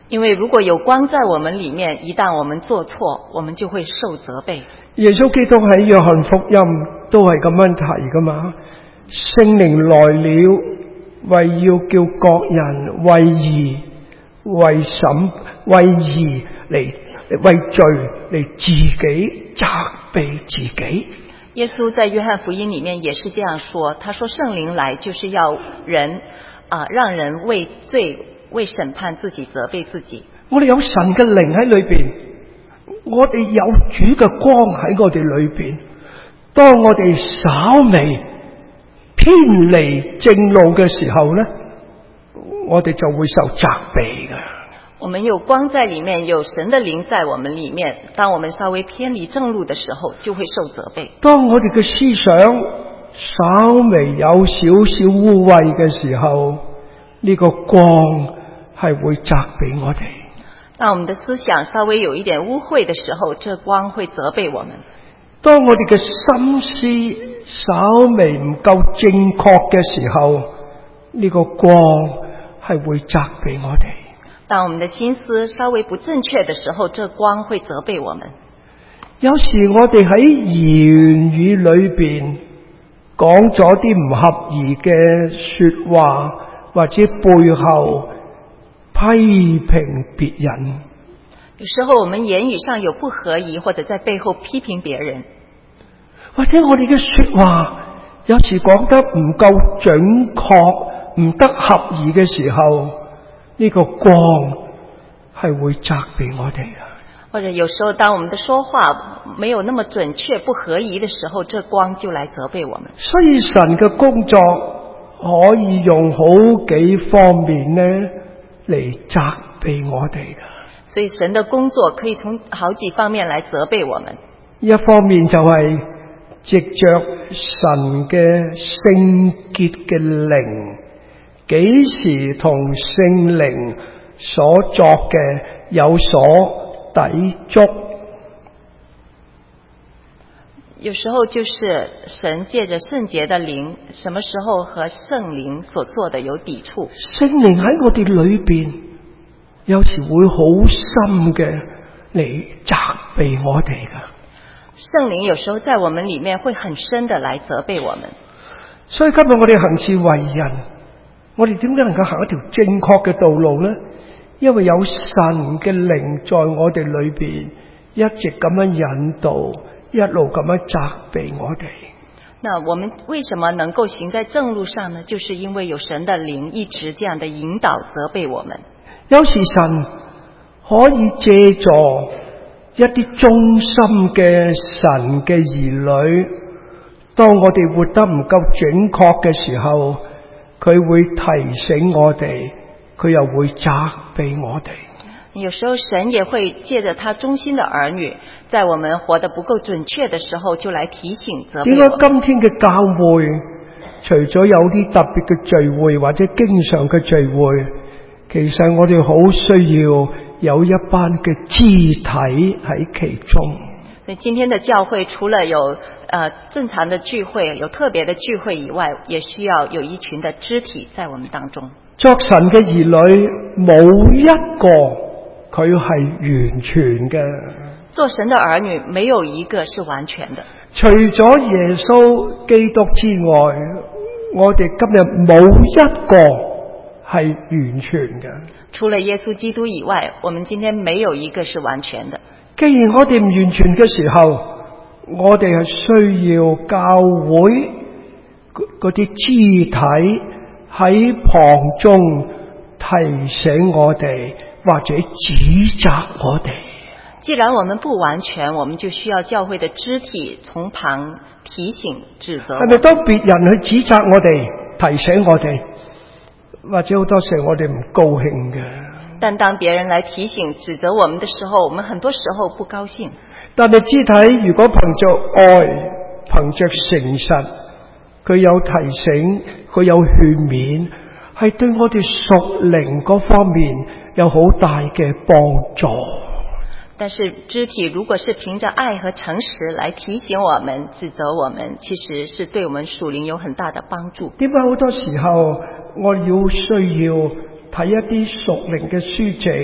因為如果有光在我們裡面，一旦我們做錯，我們就會受責備。 耶穌基督喺約翰福音都係咁樣提噶嘛，聖靈來了，為要叫各人為義、為審、為義嚟為罪嚟自己責備自己。 耶穌在約翰福音裡面也是這樣說，他說聖靈來就是要人啊、呃，讓人為罪、為審判自己、責備自己。 我哋有神嘅靈喺裏邊，我哋有主嘅光喺我哋裏邊。當我哋稍微偏離正路嘅時候呢，我哋就會受責備嘅。 我們有光在裡面，有神的靈在我們裡面，當我們稍微偏離正路的時候，就會受責備。 當我哋嘅思想稍微有少少污穢嘅時候，呢個光係會責備我哋。 當我們的思想稍微有一點污穢的時候，這光會責備我們。 當我哋嘅心思稍微唔夠正確嘅時候，呢個光係會責備我哋。 當我們的心思稍微不正確的時候，這光會責備我們。 有時我哋喺言語裏邊講咗啲唔合宜嘅說話，或者背後批評別人。 有時候我們言語上有不合宜，或者在背後批評別人， 或者我哋嘅說話有時講得唔夠準確，唔得合宜嘅時候，呢個光係會責備我哋嘅。 或者有時候當我們的說話沒有那麼準確、不合宜的時候，這光就來責備我們。 所以神嘅工作可以用好幾方面呢嚟責備我哋嘅。 所以神的工作可以從好幾方面來責備我們。 一方面就係藉着神嘅聖潔嘅靈，幾時同聖靈所作嘅有所抵觸。 有時候就是神借着聖潔的靈，什麼時候和聖靈所做的有抵觸。 聖靈喺我哋裏邊有時會好深嘅嚟責備我哋㗎。 聖靈有時候在我們裡面會很深的來責備我們。 所以今日我哋行事為人，我哋點解能夠行一條正確嘅道路呢？因為有神嘅靈在我哋裏邊一直咁樣引導，一路咁樣責備我哋。 那我們為什麼能夠行在正路上呢？就是因為有神的靈一直這樣的引導責備我們。 有時神可以借助一啲忠心嘅神嘅兒女，當我哋活得唔夠準確嘅時候，佢會提醒我哋，佢又會責備我哋。 有時候神也會借着他忠心的兒女，在我們活得不夠準確的時候，就來提醒責備我們。 點解今天嘅教會除咗有啲特別嘅聚會或者經常嘅聚會，其實我哋好需要有一班嘅肢體喺其中。 所以今天的教會除了有呃正常的聚會，有特別的聚會以外，也需要有一群的肢體在我們當中。 作神嘅兒女冇一個佢係完全嘅。 做神的兒女沒有一個是完全的。 除咗耶穌基督之外，我哋今日冇一個係完全嘅。 除了耶穌基督以外，我們今天沒有一個是完全的。 既然我哋唔完全嘅時候，我哋係需要教會嗰啲肢體喺旁中提醒我哋，或者指責我哋。 既然我們不完全，我們就需要教會的肢體從旁提醒指責。 係咪當別人去指責我哋，提醒我哋，或者好多時候我哋唔高興嘅？ 但當別人來提醒指責我們的時候，我們很多時候不高興。 但係肢體如果憑着愛，憑着誠實，佢有提醒，佢有勸勉，係對我哋屬靈嗰方面有好大嘅幫助。 但是肢體如果是憑着愛和誠實來提醒我們、指責我們，其實是對我們屬靈有很大的幫助。 點解好多時候我要需要睇一啲屬靈嘅書籍，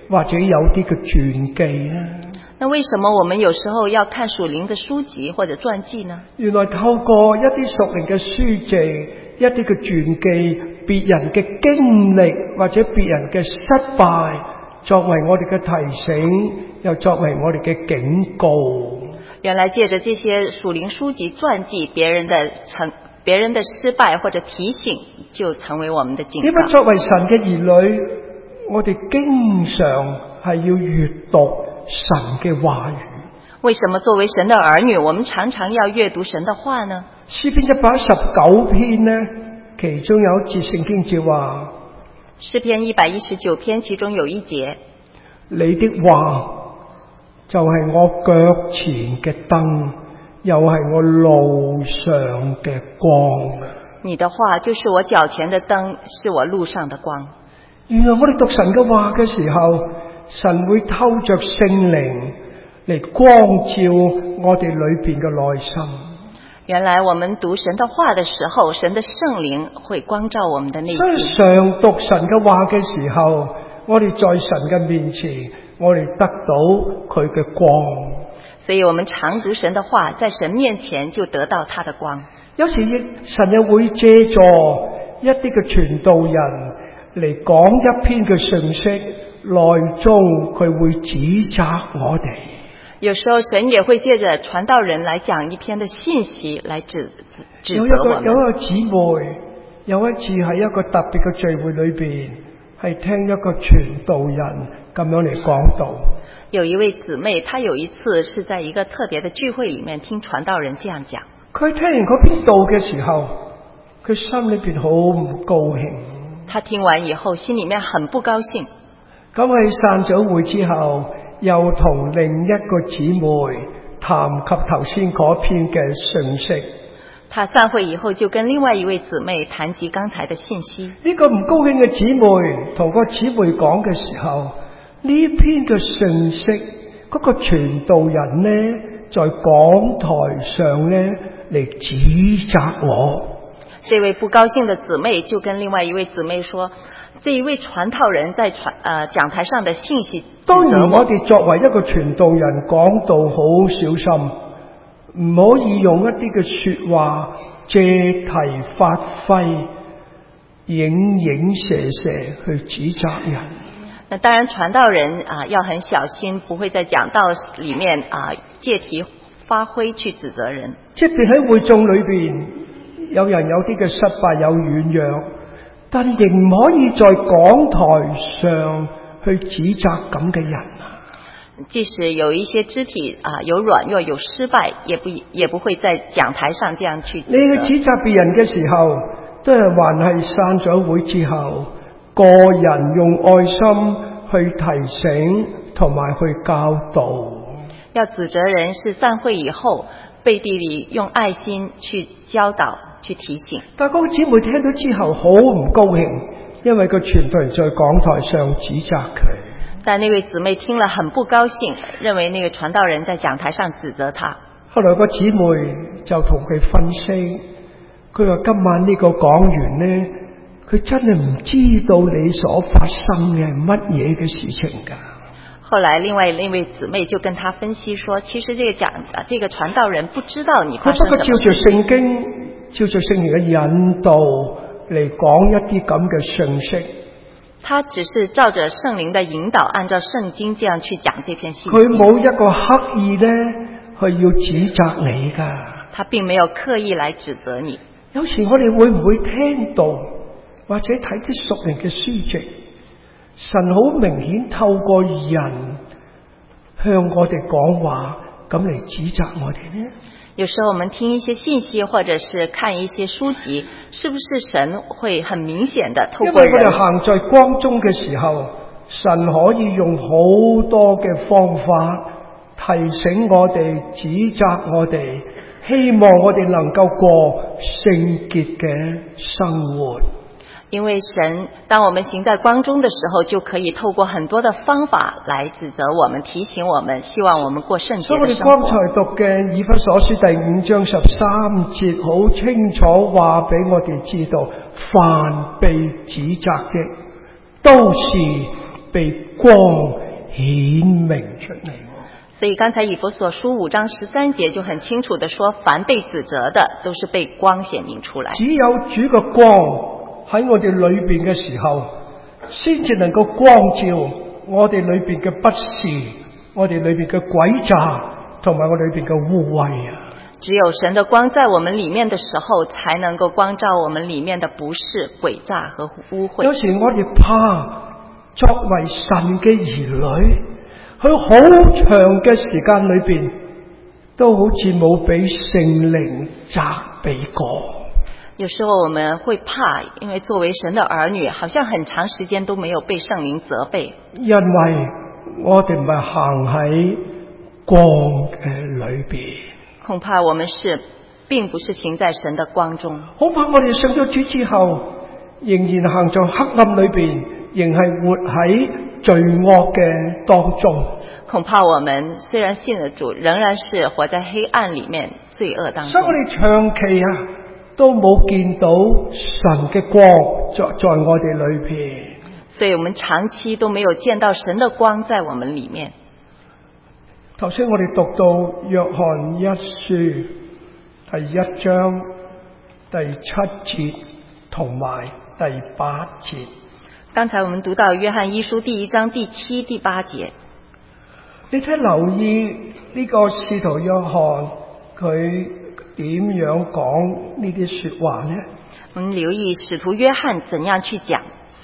或者有啲嘅傳記咧？ 那為什麼我們有時候要看屬靈的書籍或者傳記呢？ 原來透過一啲屬靈嘅書籍、一啲嘅傳記、別人嘅經歷或者別人嘅失敗，作為我哋嘅提醒，又作為我哋嘅警告。 原來借着這些屬靈書籍傳記，別人的成別人的失敗或者提醒，就成為我們的警告。 因為作為神嘅兒女，我哋經常係要閱讀神嘅話語。 為什麼作為神的兒女，我們常常要閱讀神的話呢？ 詩篇一百一十九篇呢，其中有一節聖經就話， 詩篇一百一十九篇其中有一節， 你的話就係我腳前嘅燈，又係我路上嘅光。 你的話就是我腳前的燈，是我路上的光。 原來我哋讀神嘅話嘅時候，神會透着聖靈嚟光照我哋裏邊嘅內心。 原來我們讀神的話的時候，神的聖靈會光照我們的內心。 所以常讀神嘅話嘅時候，我哋在神嘅面前，我哋得到佢嘅光。 所以我們常讀神的話，在神面前就得到他的光。 有時亦神又會借助一啲嘅傳道人嚟講一篇嘅信息，內中佢會指責我哋。 有時候神也會借着傳道人來講一篇的信息，來指指責我們。 有一個有一個姊妹，有一次喺一個特別嘅聚會裏邊，係聽一個傳道人咁樣嚟講道。 有一位姊妹，她有一次是在一個特別的聚會裏面聽傳道人這樣講。 佢聽完嗰篇道嘅時候，佢心裏邊好唔高興。 他聽完以後，心裏面很不高興。 咁喺散咗會之後，又同另一個姊妹談及頭先嗰篇嘅信息。 他散會以後，就跟另外一位姊妹談及剛才的信息。 呢個唔高興嘅姊妹同個姊妹講嘅時候，呢篇嘅信息，嗰個傳道人呢，在講台上呢嚟指責我。 這位不高興的姊妹就跟另外一位姊妹說，這一位傳道人在傳呃講台上的信息。 當然我哋作為一個傳道人講道好小心，唔可以用一啲嘅說話借題發揮，影影射射去指責人。 那當然傳道人啊、呃、要很小心，不會在講道裏面啊、呃、借題發揮去指責人。 即便喺會眾裏邊，有人有啲嘅失敗有軟弱，但仍唔可以在講台上去指責咁嘅人啊！ 即使有一些肢體啊、呃、有軟弱有失敗，也不也不會在講台上這樣去指責。 你去指責別人嘅時候，都係還係散咗會之後，個人用愛心去提醒同埋去教導。 要指責人是散會以後，背地裏用愛心去教導去提醒。 但嗰個姊妹聽到之後好唔高興，因為個傳道人在講台上指責佢。 但那位姊妹聽了很不高興，認為那個傳道人在講台上指責她。 後來個姊妹就同佢分析，佢話今晚呢個講員呢，佢真係唔知道你所發生嘅乜嘢嘅事情㗎。 後來另外那位姊妹就跟他分析說，其實這個講這個傳道人不知道你發生什麼事。佢不過照着聖經，照着聖靈嘅引導嚟講一啲咁嘅信息。他只是照着聖靈的引導，按照聖經這樣去講這篇信息。佢冇一個刻意呢去要指責你㗎。他並沒有刻意來指責你。 有時我哋會唔會聽到或者睇啲屬靈嘅書籍？神好明顯透過人向我哋講話，咁嚟指責我哋呢？ 有時候我們聽一些信息，或者是看一些書籍，是不是神會很明顯的透過人？ 因為我哋行在光中嘅時候，神可以用好多嘅方法提醒我哋、指責我哋，希望我哋能夠過聖潔嘅生活。 因為神，當我們行在光中的時候，就可以透過很多的方法來指責我們、提醒我們，希望我們過聖潔的生活。所以我哋剛才讀嘅以弗所書第五章十三節，好清楚話俾我哋知道，凡被指責的，都是被光顯明出嚟。 所以剛才以弗所書五章十三節就很清楚地說，凡被指責的都是被光顯明出來。 只有主嘅光喺我哋裏邊嘅時候，先至能夠光照我哋裏邊嘅不是，我哋裏邊嘅詭詐，同埋我裏邊嘅污穢啊！ 只有神的光在我們裏面的時候，才能夠光照我們裏面的不是、詭詐和污穢。 有時我哋怕作為神嘅兒女，佢好長嘅時間裏邊，都好似冇俾聖靈責備過。 有時候我們會怕，因為作為神的兒女，好像很長時間都沒有被聖靈責備。 因為我哋唔係行喺光嘅裏邊。 恐怕我們是並不是行在神的光中。 恐怕我哋信咗主之後，仍然行在黑暗裏邊，仍係活喺罪惡嘅當中。 恐怕我們雖然信了主，仍然是活在黑暗裏面，罪惡當中。 所以我哋長期啊，都冇見到神嘅光在在我哋裏邊。 所以我們長期都沒有見到神的光在我們裏面。 頭先我哋讀到約翰一書第一章第七節同埋第八節。 剛才我們讀到約翰一書第一章第七、第八節。 你睇留意呢個使徒約翰佢點樣講呢啲說話呢？ 我們留意使徒約翰怎樣去講。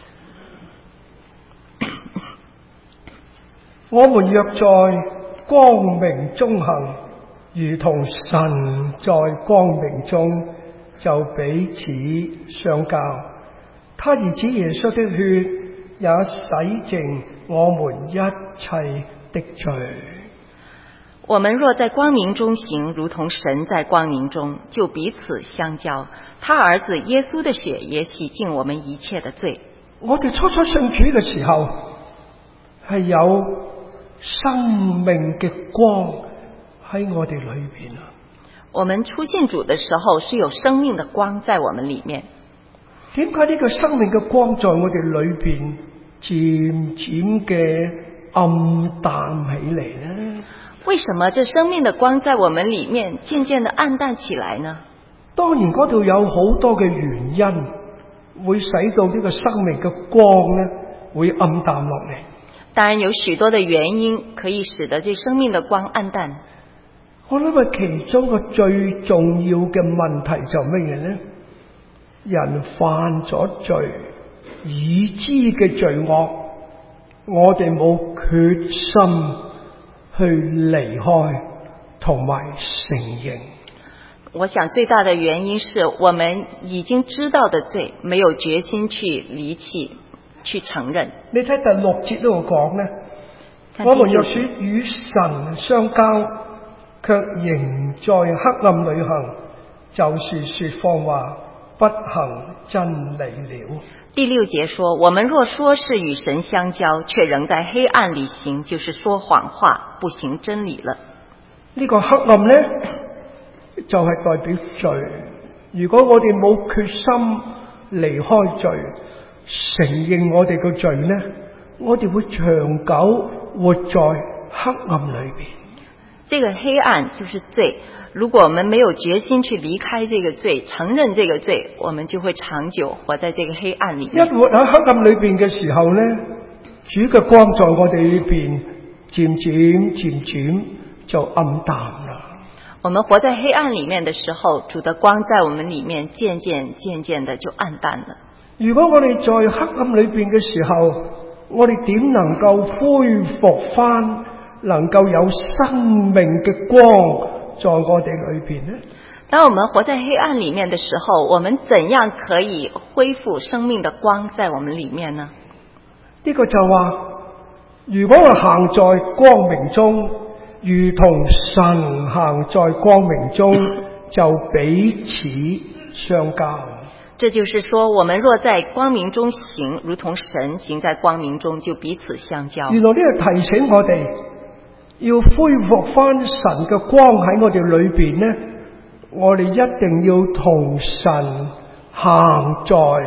我們若在光明中行，如同神在光明中，就彼此相交。他兒子耶穌的血也洗淨我們一切的罪。 我們若在光明中行，如同神在光明中，就彼此相交。他兒子耶穌的血也洗淨我們一切的罪。 我哋初初信主嘅時候，係有生命嘅光喺我哋裏邊啊！ 我們初信主的時候是有生命的光在我們裏面。 點解呢個生命嘅光在我哋裏邊漸漸嘅暗淡起嚟呢？ 為什麼這生命的光在我們裏面漸漸的暗淡起來呢？ 當然嗰度有好多嘅原因，會使到呢個生命嘅光呢會暗淡落嚟。 當然有許多的原因可以使得這生命的光暗淡。 我諗啊，其中個最重要嘅問題就乜嘢呢？人犯咗罪，已知嘅罪惡，我哋冇決心去離開同埋承認。 我想最大的原因是我們已經知道的罪，沒有決心去離棄去承認。 你睇第六節都有講呢，我們若說與神相交，卻仍在黑暗裏行，就是說謊話，不行真理了。 第六節說，我們若說是與神相交，卻仍在黑暗裏行，就是說謊話，不行真理了。 呢個黑暗呢，就係代表罪。如果我哋冇決心離開罪，承認我哋個罪呢，我哋會長久活在黑暗裏邊。 這個黑暗就是罪。如果我們沒有決心去離開這個罪，承認這個罪，我們就會長久活在這個黑暗裏面。 一活喺黑暗裏邊嘅時候呢，主嘅光在我哋裏邊漸漸漸漸就暗淡啦。 我們活在黑暗裏面的時候，主的光在我們裏面漸漸漸漸的就暗淡了。 如果我哋在黑暗裏邊嘅時候，我哋點能夠恢復翻能夠有生命嘅光在我哋裏邊呢？ 當我們活在黑暗裏面的時候，我們怎樣可以恢復生命的光在我們裏面呢？ 呢個就話，如果我行在光明中，如同神行在光明中，就彼此相交。 這就是說，我們若在光明中行，如同神行在光明中，就彼此相交。 原來呢個提醒我哋要恢復翻神嘅光喺我哋裏邊呢，我哋一定要同神行在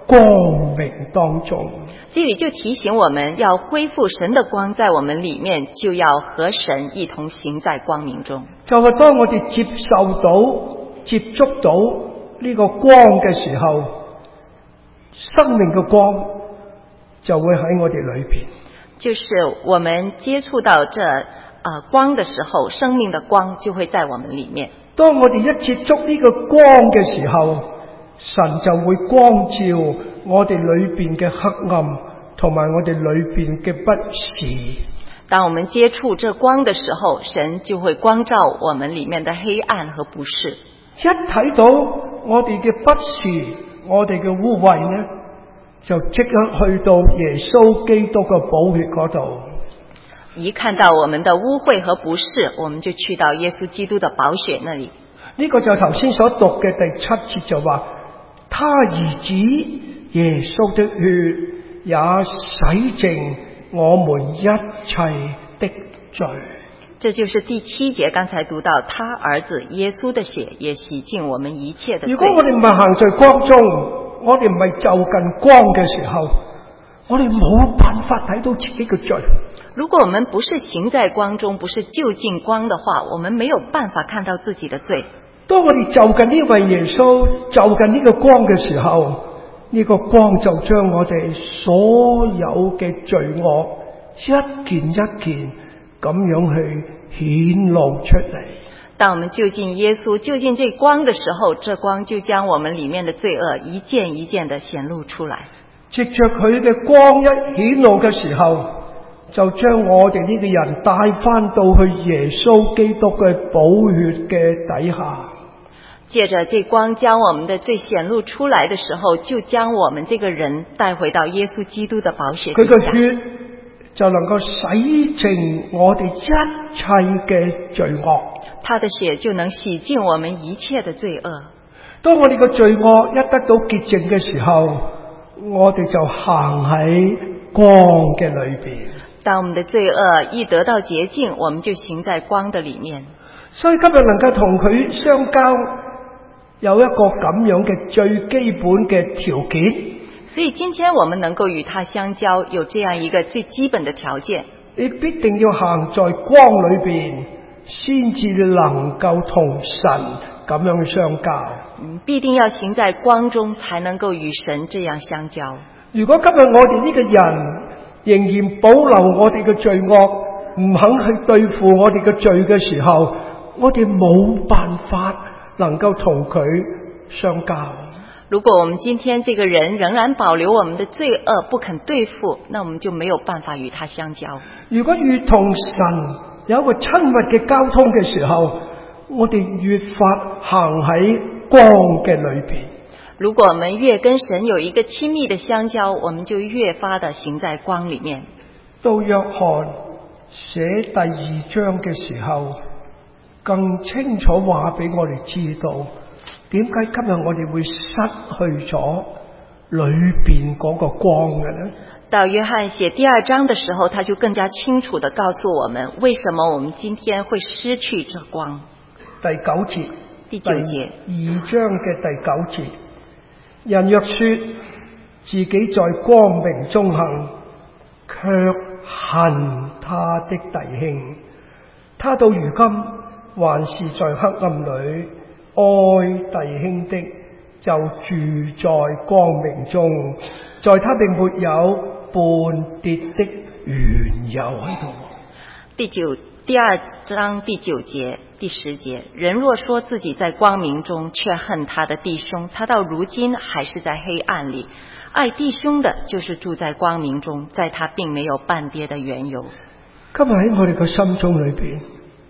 光明當中。 這裡就提醒我們要恢復神的光在我們裡面，就要和神一同行在光明中。 就係當我哋接受到、接觸到呢個光嘅時候，生命嘅光就會喺我哋裏邊。 就是我們接觸到這呃光的時候，生命的光就會在我們裡面。 當我哋一接觸呢個光嘅時候，神就會光照我哋裏邊嘅黑暗，同埋我哋裏邊嘅不是。 當我們接觸這光的時候，神就會光照我們裡面的黑暗和不是。 一睇到我哋嘅不是，我哋嘅污穢呢，就即刻去到耶穌基督嘅寶血嗰度。 一看到我們的污穢和不是，我們就去到耶穌基督的寶血那裡。 呢個就頭先所讀嘅第七節就話，他兒子耶穌的血也洗淨我們一切的罪。 這就是第七節剛才讀到，他兒子耶穌的血也洗淨我們一切的罪。 如果我哋唔係行在光中，我哋唔係就近光嘅時候，我哋冇辦法睇到自己嘅罪。 如果我們不是行在光中，不是就近光的話，我們沒有辦法看到自己的罪。 當我哋就近呢位耶穌，就近呢個光嘅時候，呢個光就將我哋所有嘅罪惡一件一件咁樣去顯露出嚟。 當我們就近耶穌，就近這光的時候，這光就將我們裡面的罪惡一件一件的顯露出來。 藉着佢嘅光一顯露嘅時候，就將我哋呢個人帶翻到去耶穌基督嘅寶血嘅底下。 借着這光將我們的罪顯露出來的時候，就將我們這個人帶回到耶穌基督的寶血底下。佢嘅血就能夠洗淨我哋一切嘅罪惡。 他的血就能洗淨我們一切的罪惡。 當我哋嘅罪惡一得到潔淨嘅時候，我哋就行喺光嘅裏邊。 當我們的罪惡一得到潔淨，我們就行在光的裡面。 所以今日能夠同佢相交，有一個咁樣嘅最基本嘅條件。 所以今天我們能夠與他相交，有這樣一個最基本的條件。 你必定要行在光裏邊，先至能夠同神咁樣相交。 嗯，必定要行在光中，才能夠與神這樣相交。 如果今日我哋呢個人仍然保留我哋嘅罪惡，唔肯去對付我哋嘅罪嘅時候，我哋冇辦法能夠同佢相交。 如果我們今天這個人仍然保留我們的罪惡，不肯對付，那我們就沒有辦法與他相交。 如果越同神有一個親密嘅交通嘅時候，我哋越發行喺光嘅裏邊。 如果我們越跟神有一個親密的相交，我們就越發的行在光裡面。 到約翰寫第二章嘅時候，更清楚話俾我哋知道，點解今日我哋會失去咗裏邊嗰個光嘅呢？ 到約翰寫第二章的時候，他就更加清楚地告訴我們，為什麼我們今天會失去這光。 第九節， 第九節， 二章嘅第九節，人若說自己在光明中行，卻恨他的弟兄，他到如今還是在黑暗裡，愛弟兄的就住在光明中，在他並沒有絆跌的緣由喺度。 第九第二章第九節第十節，人若說自己在光明中，卻恨他的弟兄，他到如今還是在黑暗裡，愛弟兄的就是住在光明中，在他並沒有絆跌的緣由。 今日喺我哋嘅心中裏邊，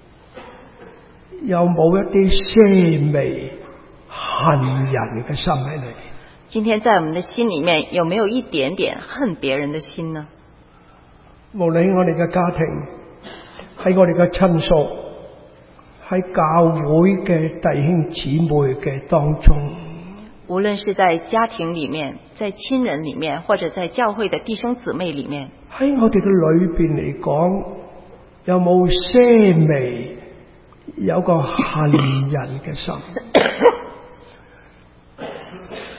有冇一啲些微恨人嘅心喺裏邊？ 今天在我們的心裡面，有沒有一點點恨別人的心呢？ 無論我哋嘅家庭，喺我哋嘅親屬，喺教會嘅弟兄姊妹嘅當中， 無論是在家庭裡面，在親人裡面，或者在教會的弟兄姊妹裡面， 喺我哋嘅裏邊嚟講，有冇些微有個恨人嘅心？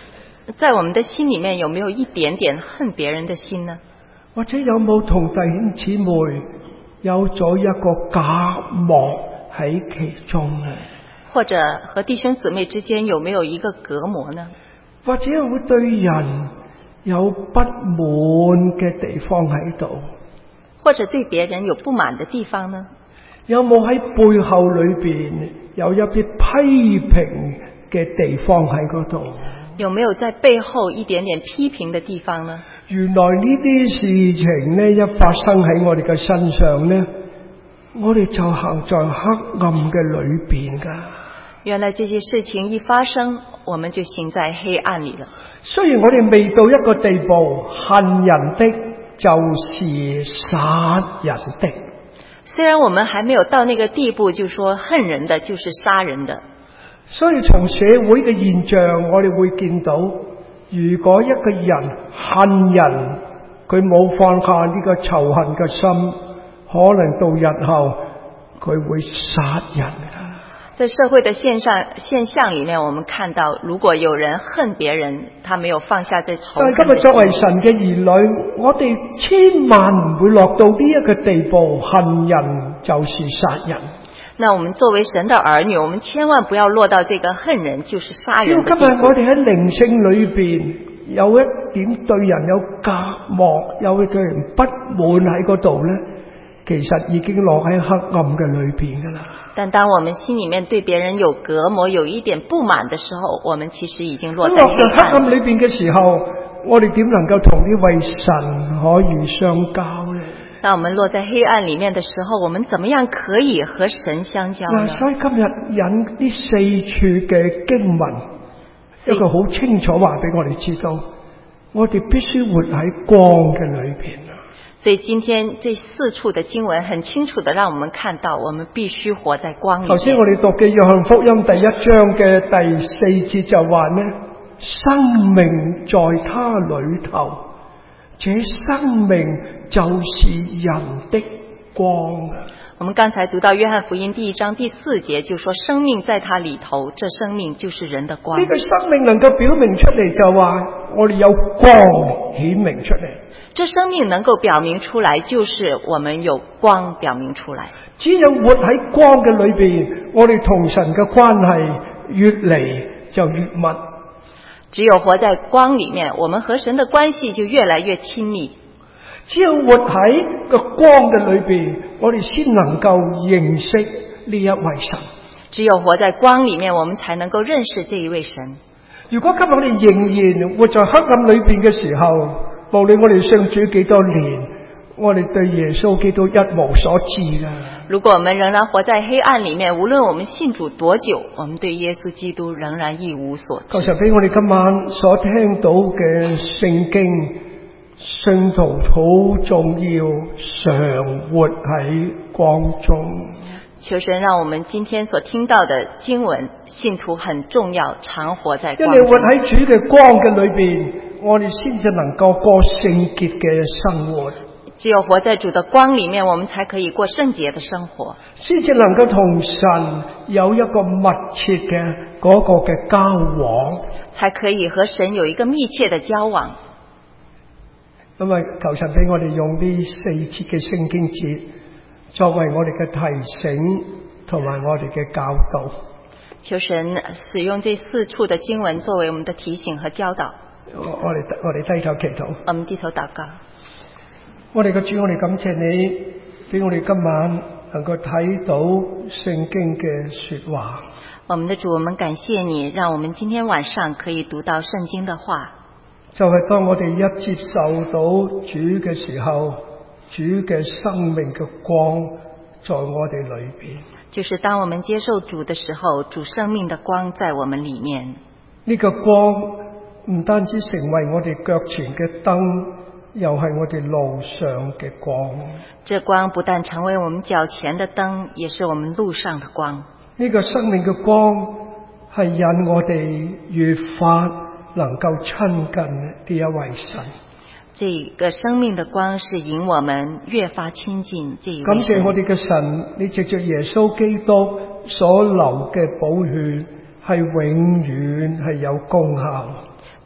在我們的心裏面有沒有一點點恨別人的心呢？ 或者有冇同弟兄姊妹有咗一個隔膜喺其中呢？ 或者和弟兄姊妹之間有沒有一個隔膜呢？ 或者會對人有不滿嘅地方喺度？ 或者對別人有不滿的地方呢？ 有冇喺背後裏邊有一啲批評嘅地方喺嗰度？ 有沒有在背後一點點批評的地方呢？ 原來呢啲事情呢，一發生喺我哋嘅身上呢，我哋就行在黑暗嘅裏邊噶。 原來這些事情一發生，我們就行在黑暗裏了。 雖然我哋未到一個地步，恨人的就是殺人的。 雖然我們還沒有到那個地步，就說恨人的就是殺人的。 所以從社會嘅現象，我哋會見到，如果一個人恨人，佢冇放下呢個仇恨嘅心，可能到日後佢會殺人㗎。 在社會的現象現象裏面，我們看到，如果有人恨別人，他沒有放下這仇恨。但今日作為神嘅兒女， 我哋千萬唔會落到呢一個地步，恨人就是殺人。 那我們作為神的兒女，我們千萬不要落到這個恨人就是殺人的地步。 只要今日我哋喺靈性裏邊有一點對人有隔膜，有對人不滿喺嗰度呢，其實已經落喺黑暗嘅裏邊噶啦。 但當我們心裏面對別人有隔膜，有一點不滿的時候，我們其實已經落在黑暗。落在黑暗裏邊嘅時候，我哋點能夠同呢位神可以相交呢？ 當我們落在黑暗裏面的時候，我們怎麼樣可以和神相交呢？ 所以今日引呢四處嘅經文，一個好清楚話俾我哋知道，我哋必須活喺光嘅裏邊。 所以今天這四處的經文很清楚的讓我們看到，我們必須活在光裏面。 頭先我哋讀嘅約翰福音第一章嘅第四節就話呢，生命在他裏頭，這生命就是人的光。 我們剛才讀到約翰福音第一章第四節，就說生命在他裏頭，這生命就是人的光。 呢個生命能夠表明出嚟，就話我哋有光顯明出嚟。 這生命能夠表明出來，就是我們有光表明出來。 只有活喺光嘅裏邊，我哋同神嘅關係越嚟就越密。 只有活在光裏面，我們和神的關係就越來越親密。 只有活喺個光嘅裏邊，我哋先能夠認識呢一位神。 只有活在光裏面，我們才能夠認識這一位神。 如果今日我哋仍然活在黑暗裏邊嘅時候，無論我哋信主幾多年，我哋對耶穌基督一無所知啦。 如果我們仍然活在黑暗裏面，無論我們信主多久，我們對耶穌基督仍然一無所知。 求神俾我哋今晚所聽到嘅聖經，信徒好重要，常活喺光中。 求神讓我們今天所聽到的經文，信徒很重要，常活在光中。 因為活喺主嘅光嘅裏邊，我哋先至能夠過聖潔嘅生活。 只有活在主的光裏面，我們才可以過聖潔的生活， 先至能夠同神有一個密切嘅嗰個嘅交往， 才可以和神有一個密切的交往。 咁啊，求神俾我哋用呢四節嘅聖經節作為我哋嘅提醒同埋我哋嘅教導。 求神使用這四處的經文作為我們的提醒和教導。 我我哋我哋低頭祈禱。 我們低頭禱告。 我哋嘅主，我哋感謝你，俾我哋今晚能夠睇到聖經嘅說話。 我們的主，我們感謝你，讓我們今天晚上可以讀到聖經的話。 就係當我哋一接受到主嘅時候，主嘅生命嘅光在我哋裏邊。 就是當我們接受主的時候，主生命的光在我們裏面。 呢個光唔單止成為我哋腳前嘅燈，又係我哋路上嘅光。 這光不但成為我們腳前的燈，也是我們路上的光。 呢個生命嘅光係引我哋越發能夠親近呢一位神。 這個生命的光是引我們越發親近這一位神。 感謝我哋嘅神，你藉着耶穌基督所流嘅寶血係永遠係有功效。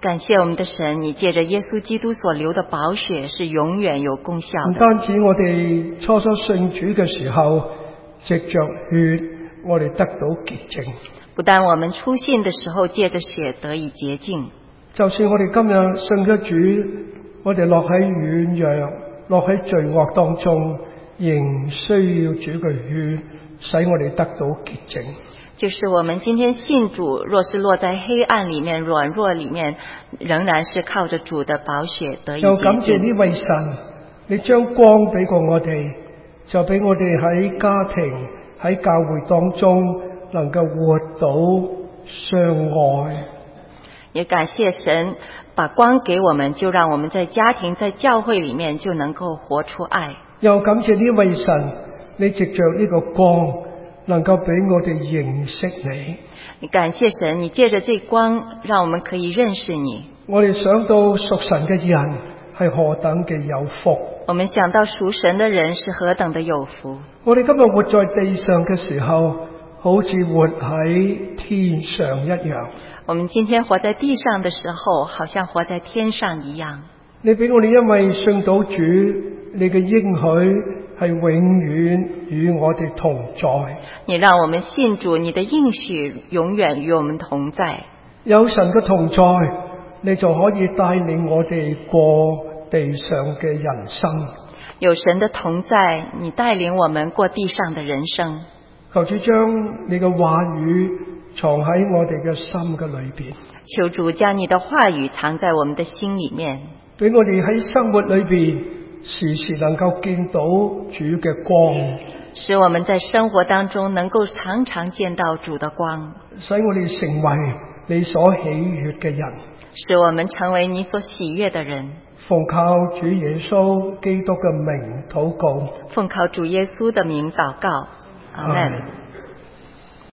感謝我們的神，你借着耶穌基督所流的寶血是永遠有功效的。 唔單止我哋初初信主嘅時候，藉着血我哋得到潔淨。 不但我們初信的時候借着血得以潔淨， 就算我哋今日信咗主，我哋落喺軟弱、落喺罪惡當中，仍需要主嘅血使我哋得到潔淨。 就是我們今天信主，若是落在黑暗裡面、軟弱裡面，仍然是靠着主的寶血得以潔淨。 又感謝呢位神，你將光俾過我哋，就俾我哋喺家庭、喺教會當中能夠活到相愛。 也感謝神把光給我們，就讓我們在家庭、在教會裡面就能夠活出愛。 又感謝呢位神，你藉着呢個光能夠俾我哋認識你。 你感謝神，你借着這光讓我們可以認識你。 我哋想到屬神嘅人係何等嘅有福。 我們想到屬神的人是何等的有福。 我哋今日活在地上嘅時候，好似活喺天上一樣。 我們今天活在地上的時候，好像活在天上一樣。 你俾我哋因為信到主，你嘅應許係永遠與我哋同在。 你讓我們信主，你的應許永遠與我們同在。 有神嘅同在，你就可以帶領我哋過地上嘅人生。 有神的同在，你帶領我們過地上的人生。 求主將你嘅話語藏喺我哋嘅心嘅裏邊。 求主將你的話語藏在我們的心裏面， 俾我哋喺生活裏邊時時能夠見到主嘅光， 使我們在生活當中能夠常常見到主的光， 使我哋成為你所喜悅嘅人， 使我們成為你所喜悅的人。 奉靠主耶穌基督嘅名禱告， 奉靠主耶穌的名禱告，阿們。